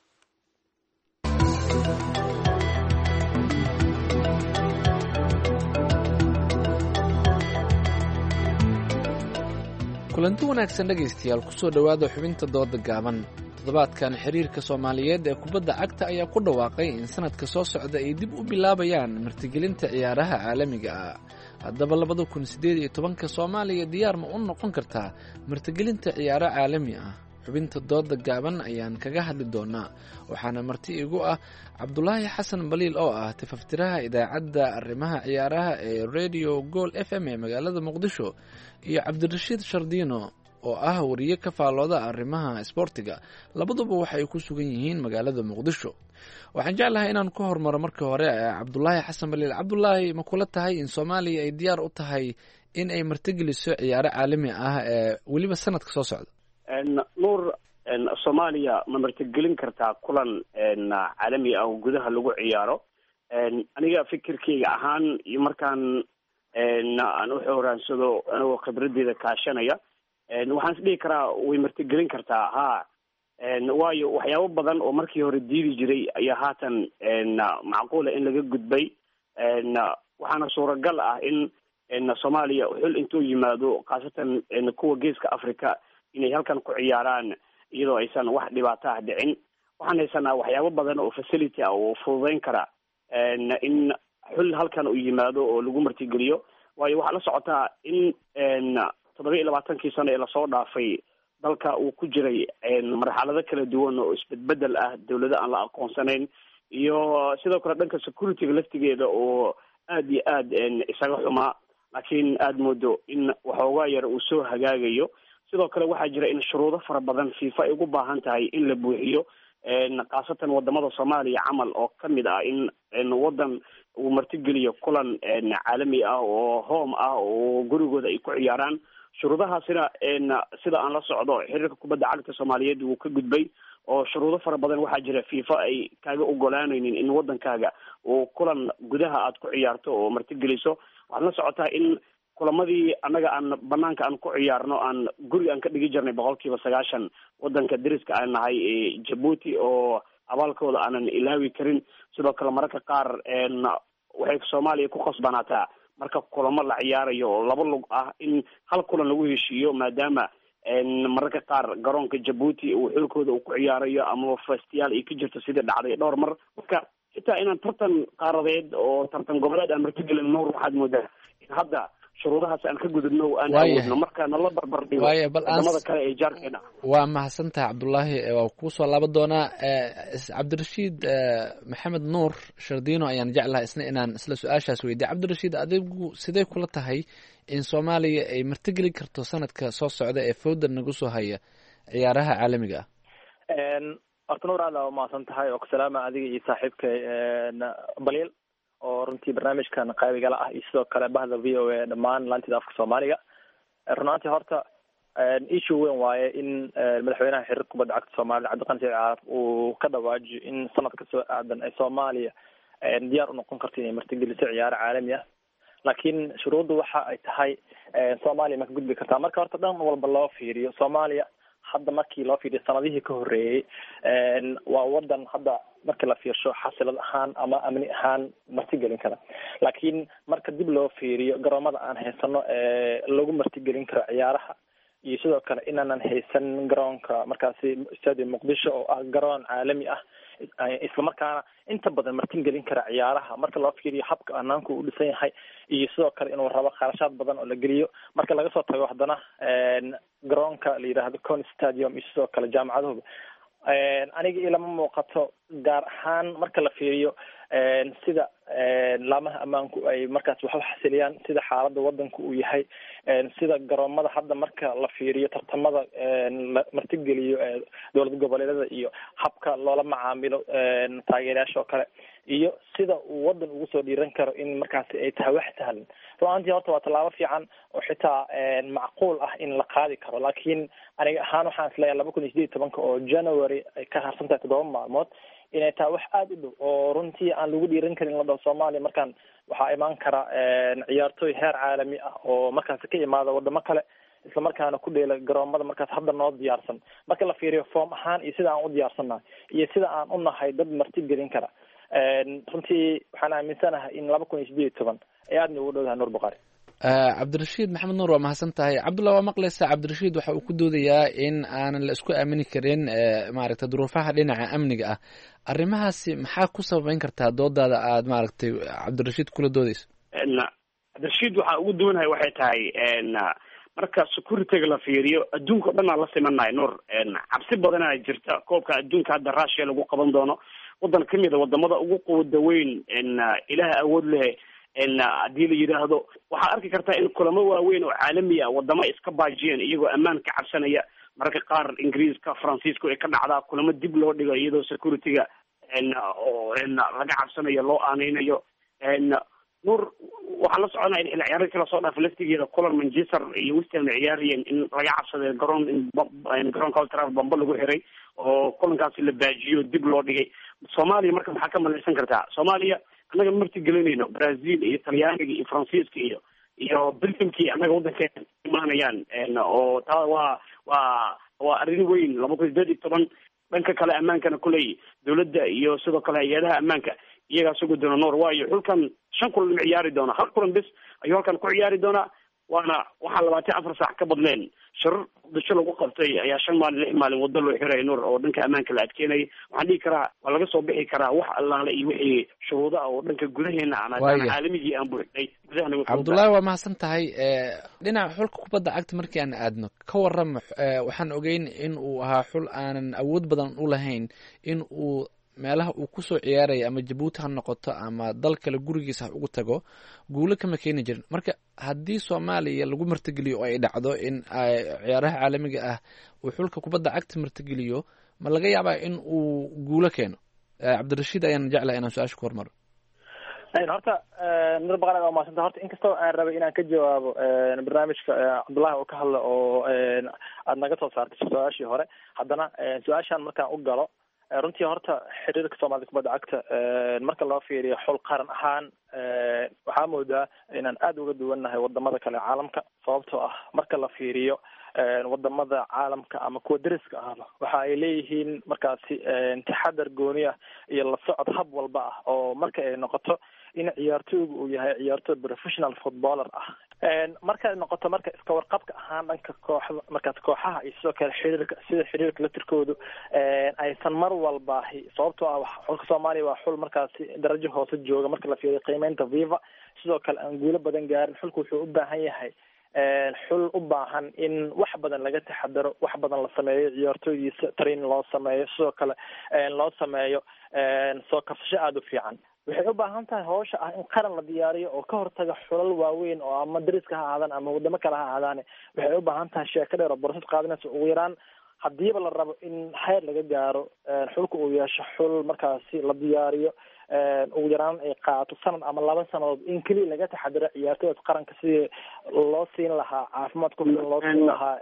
kulanti wanaagsan dhegaystayaal, kusoo dhowaada xubinta dooda gaaban. toddobaadkan xiriirka soomaaliyeed ee kubadda cagta ayaa ku dhawaaqay in sanadka soo socda ay dib u bilaabayaan martigelinta ciyaaraha caalamiga ah. haddaba 2018 Soomaaliya diyaar ma u noqon kartaa martigelinta ciyaaro caalami ah? xubinta dooda gaaban ayaan kaga hadli doonaa, waxaana marti igu ah Cabdulaahi Xasan Baliil oo ah tifaftiraha idaacadda arrimaha ciyaaraha ee Radio Goal FM ee magaalada Muqdisho, iyo Cabdirashiid Shardiino oo ah wariye ka faalooda arrimaha isboortiga. labaduba waxay ku sugan yihiin magaalada Muqdisho. waxaan jeclahay inaan ku hormaro marka hore Cabdulaahi Xasan Baliil. Cabdulaahi, ma kula tahay in Soomaaliya ay diyaar u tahay in ay martigeliso ciyaaro caalami ah ee weliba sanadka soo socda? nuur, Soomaaliya ma martigelin kartaa kulan caalami ah oo gudaha lagu ciyaaro? aniga fikirkeyga ahaan iyo markaan aan u xoraansado anigoo khibradeyda kaashanaya, waxaan is dhihi karaa way martigelin kartaa, ha. waayo waxyaabo badan oo markii hore diidi jiray ayaa haatan macquula in laga gudbay. waxaana suuragal ah in Soomaaliya xul intuu yimaado, khaasatan kuwa geeska Africa, inay halkan ku ciyaaraan iyadoo aysan wax dhibaato ah dhicin. waxaan haysanaa waxyaabo badan oo facility ah oo fududeyn kara in xul halkan uu yimaado oo lagu martigeliyo. waayo waxaa la socotaa in 27 sano ee lasoo dhaafay dalka uu ku jiray marxalado kala duwan oo isbedbedel ah, dawlado aan la aqoonsanayn, iyo sidoo kale dhanka securityga laftigeeda oo aad iyo aad isaga xumaa, laakiin aad moodo in waxoogaa yar uu soo hagaagayo. sidoo kale waxaa jira in shuruudo fara badan FIFA ay ugu baahan tahay in la buuxiyo, khaasatan wadamada Soomaaliya camal oo kamid ah in wadan uu martigeliyo kulan caalami ah oo home ah oo gurigooda ay ku ciyaaraan. shuruudahaasina sida aan la socdo xiriirka kubadda cagta Soomaaliyeed wuu ka gudbay, oo shuruudo fara badan waxaa jira FIFA ay kaaga ogolaanaynin in wadankaaga uu kulan gudaha aad ku ciyaarto oo martigeliso. waxaad la socotaa in kulamadii annaga aan banaanka aan ku ciyaarno aan guriga aan ka dhigi jirnay 90% wadanka dariska aan nahay ee Djibouti, oo abaalkooda aanan ilaawi karin. sidoo kale mararka qaar waxay Soomaaliya ku khasbanaataa marka kulamo la ciyaarayo oo laba lug ah in hal kulan lagu heshiiyo, maadaama mararka qaar garoonka Djibouti uu xulkooda uu ku ciyaarayo ama festiyaal ay ka jirto sidii dhacday dhowr mar. marka xitaa inaan tartan qaaradeed oo tartan goboleed aan martigelin, nuur, waxaad moodaa in hadda shuruudahaas aan ka gudubno aan awoodno marka nala barbar dhigo wadamada kale ee jaarkeena. waa mahadsantahay Cabdulaahi, waa kuu soo laaban doonaa. Cabdirashiid Maxamed Nuur Shardiino ayaan jeclahay isna inaan isla su-aashaas weydiiyo. Cabdirashiid, adigu sidee kula tahay in Soomaaliya ay martigeli karto sanadka soo socda ee fowda nagu soo haya ciyaaraha caalamiga ah? horta nuur, aad waa mahadsan tahay oo salaama adiga iyo saaxiibka Baliil oo runtii barnaamijkan qaybigala ah, iyo sidoo kale bahda v o a dhammaan laantida afka Soomaaliga. runaantii horta issue weyn waaye in madaxweynaha xiriirka kubadda cagta Soomaaliya Cabdiqani Saciid Caarif uu ka dhawaajiyo in sanadka soo aadan ay Soomaaliya diyaar u noqon karto inay martigeliso ciyaaro caalami ah. laakiin shuruuddu waxa ay tahay Soomaaliya ma ka gudbi kartaa. marka horta dhan walba loo fiiriyo, Soomaaliya hadda markii loo fiiriyo sanadihii ka horeeyay waa wadan hadda marka la fiirsho xasilad ahaan ama amni ahaan martigelin kara. laakiin marka dib loo fiiriyo garoomada aan haysano lagu martigelin karo ciyaaraha, iyo sidoo kale inaanan haysan garoonka markaasi stadium muqdisho oo ah garoon caalami ah islamarkaana inta badan martin gelin kara ciyaaraha marka loo fiiriyo habka anaanku u dhisan yahay iyo sidoo kale inuu rabo kharashaad badan oo la geliyo marka laga soo tago haddana garoonka la yidhaahdo Con Stadium iyo sidoo kale jaamacaduhu aniga ilama muuqato gaar ahaan marka la fiiriyo sida laamaha ammaanku ay markaas wax u xasiliyaan sida xaaladda wadanku uu yahay sida garoomada hadda marka la fiiriyo tartamada la martigeliyo dowlad goboleedyada iyo habka loola macaamilo taageerayaasha oo kale iyo sida uu wadan ugu soo dhiiran karo in markaasi ay tahay wax sahlan runtii horta waa tallaabo fiican oo xitaa macquul ah in la qaadi karo laakiin aniga ahaan waxaan isleeyahay 2018 oo January ay ka harsan tahay 7 maalmood inay tahay wax aada u dhow oo runtii aan lagu dhiiran karin la dhaho Soomaaliya markaan waxaa imaan kara ciyaartooy heer caalami ah oo markaas ka imaada wadamo kale isla markaana ku dheela garoomada markaas hadda noo diyaarsan marka la fiiriyo form ahaan iyo sida aan u diyaarsannahay iyo sida aan u nahay dad marti gelin kara runtii waxaan aaminsanahay in 2018 ay aada ugu dhowdahay Nuur Buqaari cabdirashiid maxamed nuur waa mahadsan tahay cabdulla waa maqlaysaa cabdirashiid waxa uu ku doodayaa in aanan la isku aamini karin maaragtay duruufaha dhinaca amniga ah arrimahaasi maxaa ku sababeyn kartaa doodaada aad maaragtay cabdirashiid kula doodayso cabdirashiid waxaa ugu duwanahay waxay tahay marka securityga la fiiriyo adduunka o dhan aan la simanahay nuur cabsi badanaa jirta koobka adduunka hadda Russia lagu qaban doono wadan kamid a wadamada ugu quwada weyn ilaah awood leh haddii la yidhaahdo waxaa arki kartaa in kulamo waaweyn oo caalami ah wadamo iska baajiyeen iyagoo ammaan ka cabsanaya mararka qaar ingiriiska faransiiska ay ka dhacdaa kulamo dib loo dhigo iyadoo securityga oo laga cabsanayo loo aaneynayo nuur waxaa la soconaya in xilli ciyaareedka lasoo dhaafay laftigeeda kulan Manchester iyo West Ham ciyaarayeen in laga cabsaday garoon in garoonka Old Trafford bamba lagu xiray oo kulankaasi la baajiyo dib loo dhigay Soomaaliya marka maxaa ka malaysan kartaa Soomaaliya annaga marti gelinayno Brazil iyo Talyaaniga iyo Faransiiska iyo Belgiumkii annaga wadankeena imaanayaan oo taa waa arrin weyn 2018 dhanka kale ammaankana kuley dowladda iyo sidoo kale hay-adaha ammaanka iyagaa sugu doona Nuur waayo xulkan 5 kulan ma ciyaari doona hal kulan bis ayuu halkan ku ciyaari doonaa waana waxaa 24 saac ka badleen shirar dasho lagu qabtay ayaa 5 maalin 6 maalin wada loo xiray Nuur oo dhanka ammaanka la adkeynay waxaan dhihi karaa waa laga soo bixi karaa wax allaale iyo wixii shuruudaha oo dhanka gudaheena aan caalamigii aan buuxnay gudaheena cabdullaahi waa mahadsan tahay dhinaca xulka kubadda cagta markii aan aadno ka warram waxaan ogeyn in uu ahaa xul aanan awood badan u lahayn in uu meelaha uu kusoo ciyaaraya ama Jabuuti ha noqoto ama dal kale gurigiisa ha ugu tago guulo kama keeni jirin marka haddii Soomaaliya lagu martigeliyo oo ay dhacdo in ciyaaraha caalamiga ah uu xulka kubadda cagta martigeliyo ma laga yaabaa in uu guulo keeno cabdirashiid ayaan jeclahay inaan su-aasha ku hormaro horta Nuur Buqaari waa maasanta horta inkastoo aan rabay inaan ka jawaabo barnaamijka Cabdullaahi oo ka hadla oo aad naga soo saartay su-aashii hore haddana su-aashaan markaan u galo runtii horta xiriirka Soomaalida kubadda cagta marka loo fiiriyo xul qaran ahaan waxaa moodaa inaan aada uga duwannahay wadamada kale caalamka sababtoo ah marka la fiiriyo wadamada caalamka ama kuwa deriska ahba waxa ay leeyihiin markaasi taxadar gooni ah iyo la socod hab walba ah oo marka ay noqoto in ciyaartooygu uu yahay ciyaartooy professional footballer ah markay noqoto marka iska warqabka ahaan dhanka kooxda markaas kooxaha iyo sidoo kale xiriirka latirkoodu aysan mar walba sababtoo ah xulka Soomaaliya waa xul markaasi darajo hoose jooga marka la fiiriyo qiimeynta FIFA sidoo kale aan guulo badan gaarin xulku wuxuu u baahan yahay xul u baahan in wax badan laga taxadaro wax badan la sameeyo ciyaartooydiisa training loo sameeyo sidoo kale loo sameeyo soo kabsasho aada u fiican waxay u baahan tahay hawsha ah in qaran la diyaariyo oo ka hortaga xulal waaweyn oo ama dariska ha ahaadaan ama wadamo kale ha ahaadaane waxay u baahan tahay sheeko dheer oo borosad qaadanaysa ugu yaraan hadiiba la rabo in xeer laga gaaro xulka uu yeesho xul markaasi la diyaariyo ugu yaraan ay qaato sanad ama 2 sanadood in keliya laga taxadiro ciyaartooyda qaranka sidii loo siin lahaa caafimaad ku filan loo siin lahaa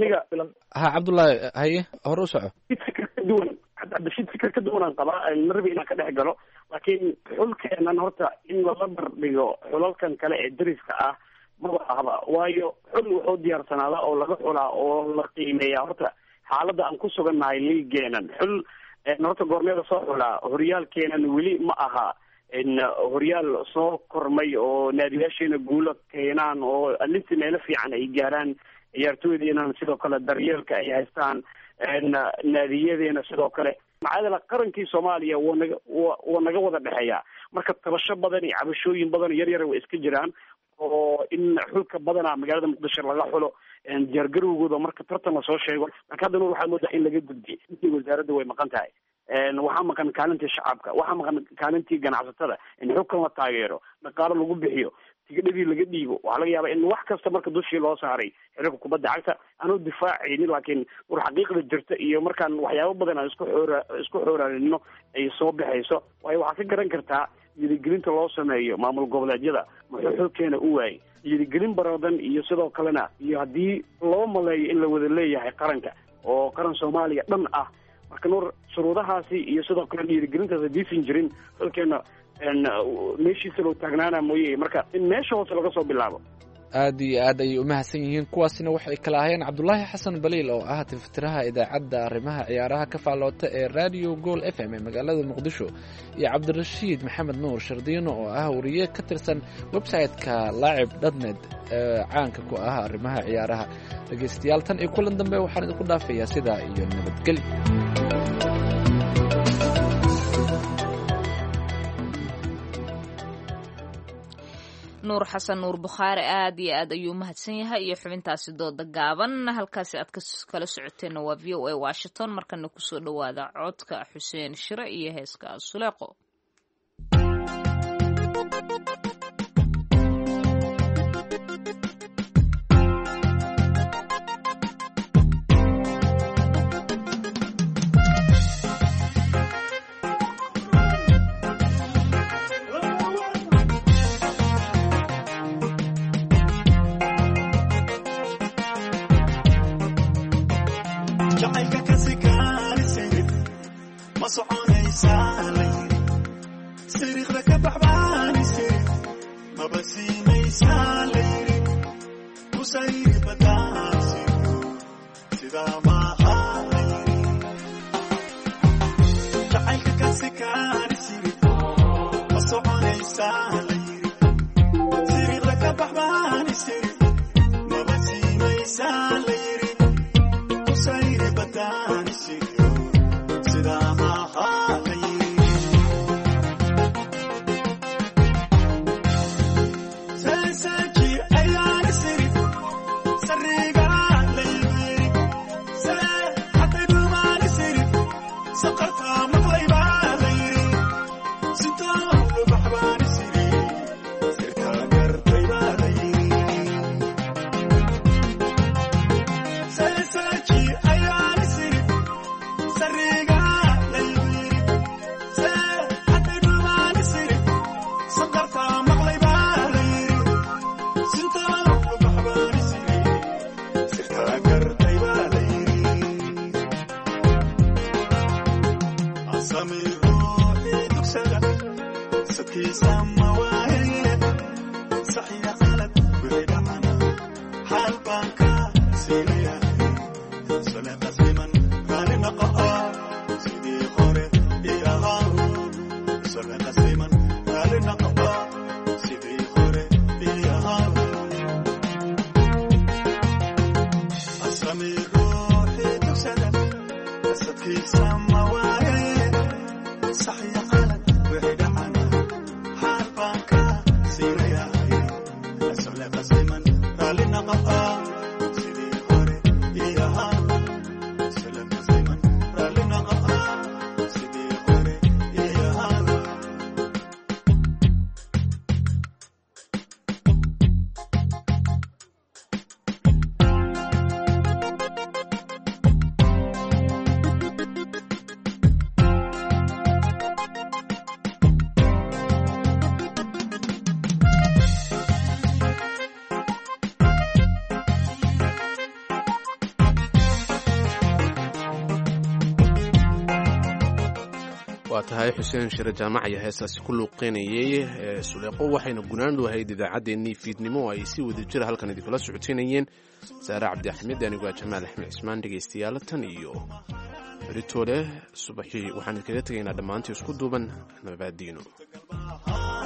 ha cabdullaahi haye hore u soco cabdirashiid fikir ka duwanaan qabaa marbi inaan ka dhex galo laakiin xulkeenan horta in lala bardhigo xulalkan kale ee dariska ah maba ahba waayo xul wuxuu diyaarsanaada oo laga xulaa oo la qiimeeyaa horta xaaladda aan ku sugannahay liigeenan xul horta goormeeda soo xulaa horyaalkeenan weli ma aha horyaal soo kormay oo naadiyaasheena guulo keenaan oo alinti meelo fiican ay gaaraan ciyaartooydeena sidoo kale daryeelka ay haystaan naadiyadeena sidoo kale macadala qarankii soomaaliya waa naga wada dhexeeya marka tabasho badan iyo cabashooyin badan yar yar way iska jiraan oo in xulka badana magaalada muqdisho laga xulo diyaargarowgooda marka tartan lasoo sheego laakiin hadda waxaa moodaa in laga gudbiy intii wasaaradda way maqan tahay waxaa maqan kaalintii shacabka waxaa maqan kaalintii ganacsatada in xulkan la taageero dhaqaalo lagu bixiyo tigidhadii laga dhiibo waxaa laga yaabaa in wax kasta marka dushii loo saaray xiriirka kubadda cagta aanu difaacaynin laakiin war xaqiiqda jirta iyo markaan waxyaabo badan aan isku xooraaninno ay soo baxayso waayo waxaa ka garan kartaa yirigelinta loo sameeyo maamul goboleedyada muxuu xogkeena u waayay yirigelin baradan iyo sidoo kalena iyo haddii loo maleeyo in la wada leeyahay qaranka oo qaran soomaaliya dhan ah marka nuur shuruudahaasi iyo sidoo kale yirigelintaas hadiisan jirin xogkeena meeshiisa loo taagnaana mooye marka in meesha hoose laga soo bilaabo aad iyo aad ayay u mahadsan yihiin kuwaasina waxay kala ahayeen cabdulaahi xasan baliil oo ah tifitiraha idaacadda arrimaha ciyaaraha ka faalloota ee radio gool f m ee magaalada muqdisho iyo cabdirashiid maxamed nuur shardiino oo ah wariye ka tirsan website-ka laacib dotnet ee caanka ku ah arrimaha ciyaaraha dhegaystayaal tan iyo kulan dambe waxaan idinku dhaafayaa sidaa iyo nabadgelyo. nuur xasan nuur bukhaari aad iyo aad ayuu mahadsan yahay iyo xubintaasi dooda gaaban halkaasi aad kala socoteenna waa v o a washington markana kusoo dhowaada codka xuseen shire iyo heeska suleeqo. waa tahay xuseen shire jaamac ayaa heestaasi ku luuqeynayay suleeqo waxayna gunaandu ahayd idaacaddeenii fiidnimo oo ay si wada jira halkan idinkula socoteynayeen saare cabdi axmed anigoo jamaal axmed cismaan dhegaystayaal tan iyo beritoole subaxii waxaan idinkaga tegaynaa dhammaantii isku duuban nabaadiino.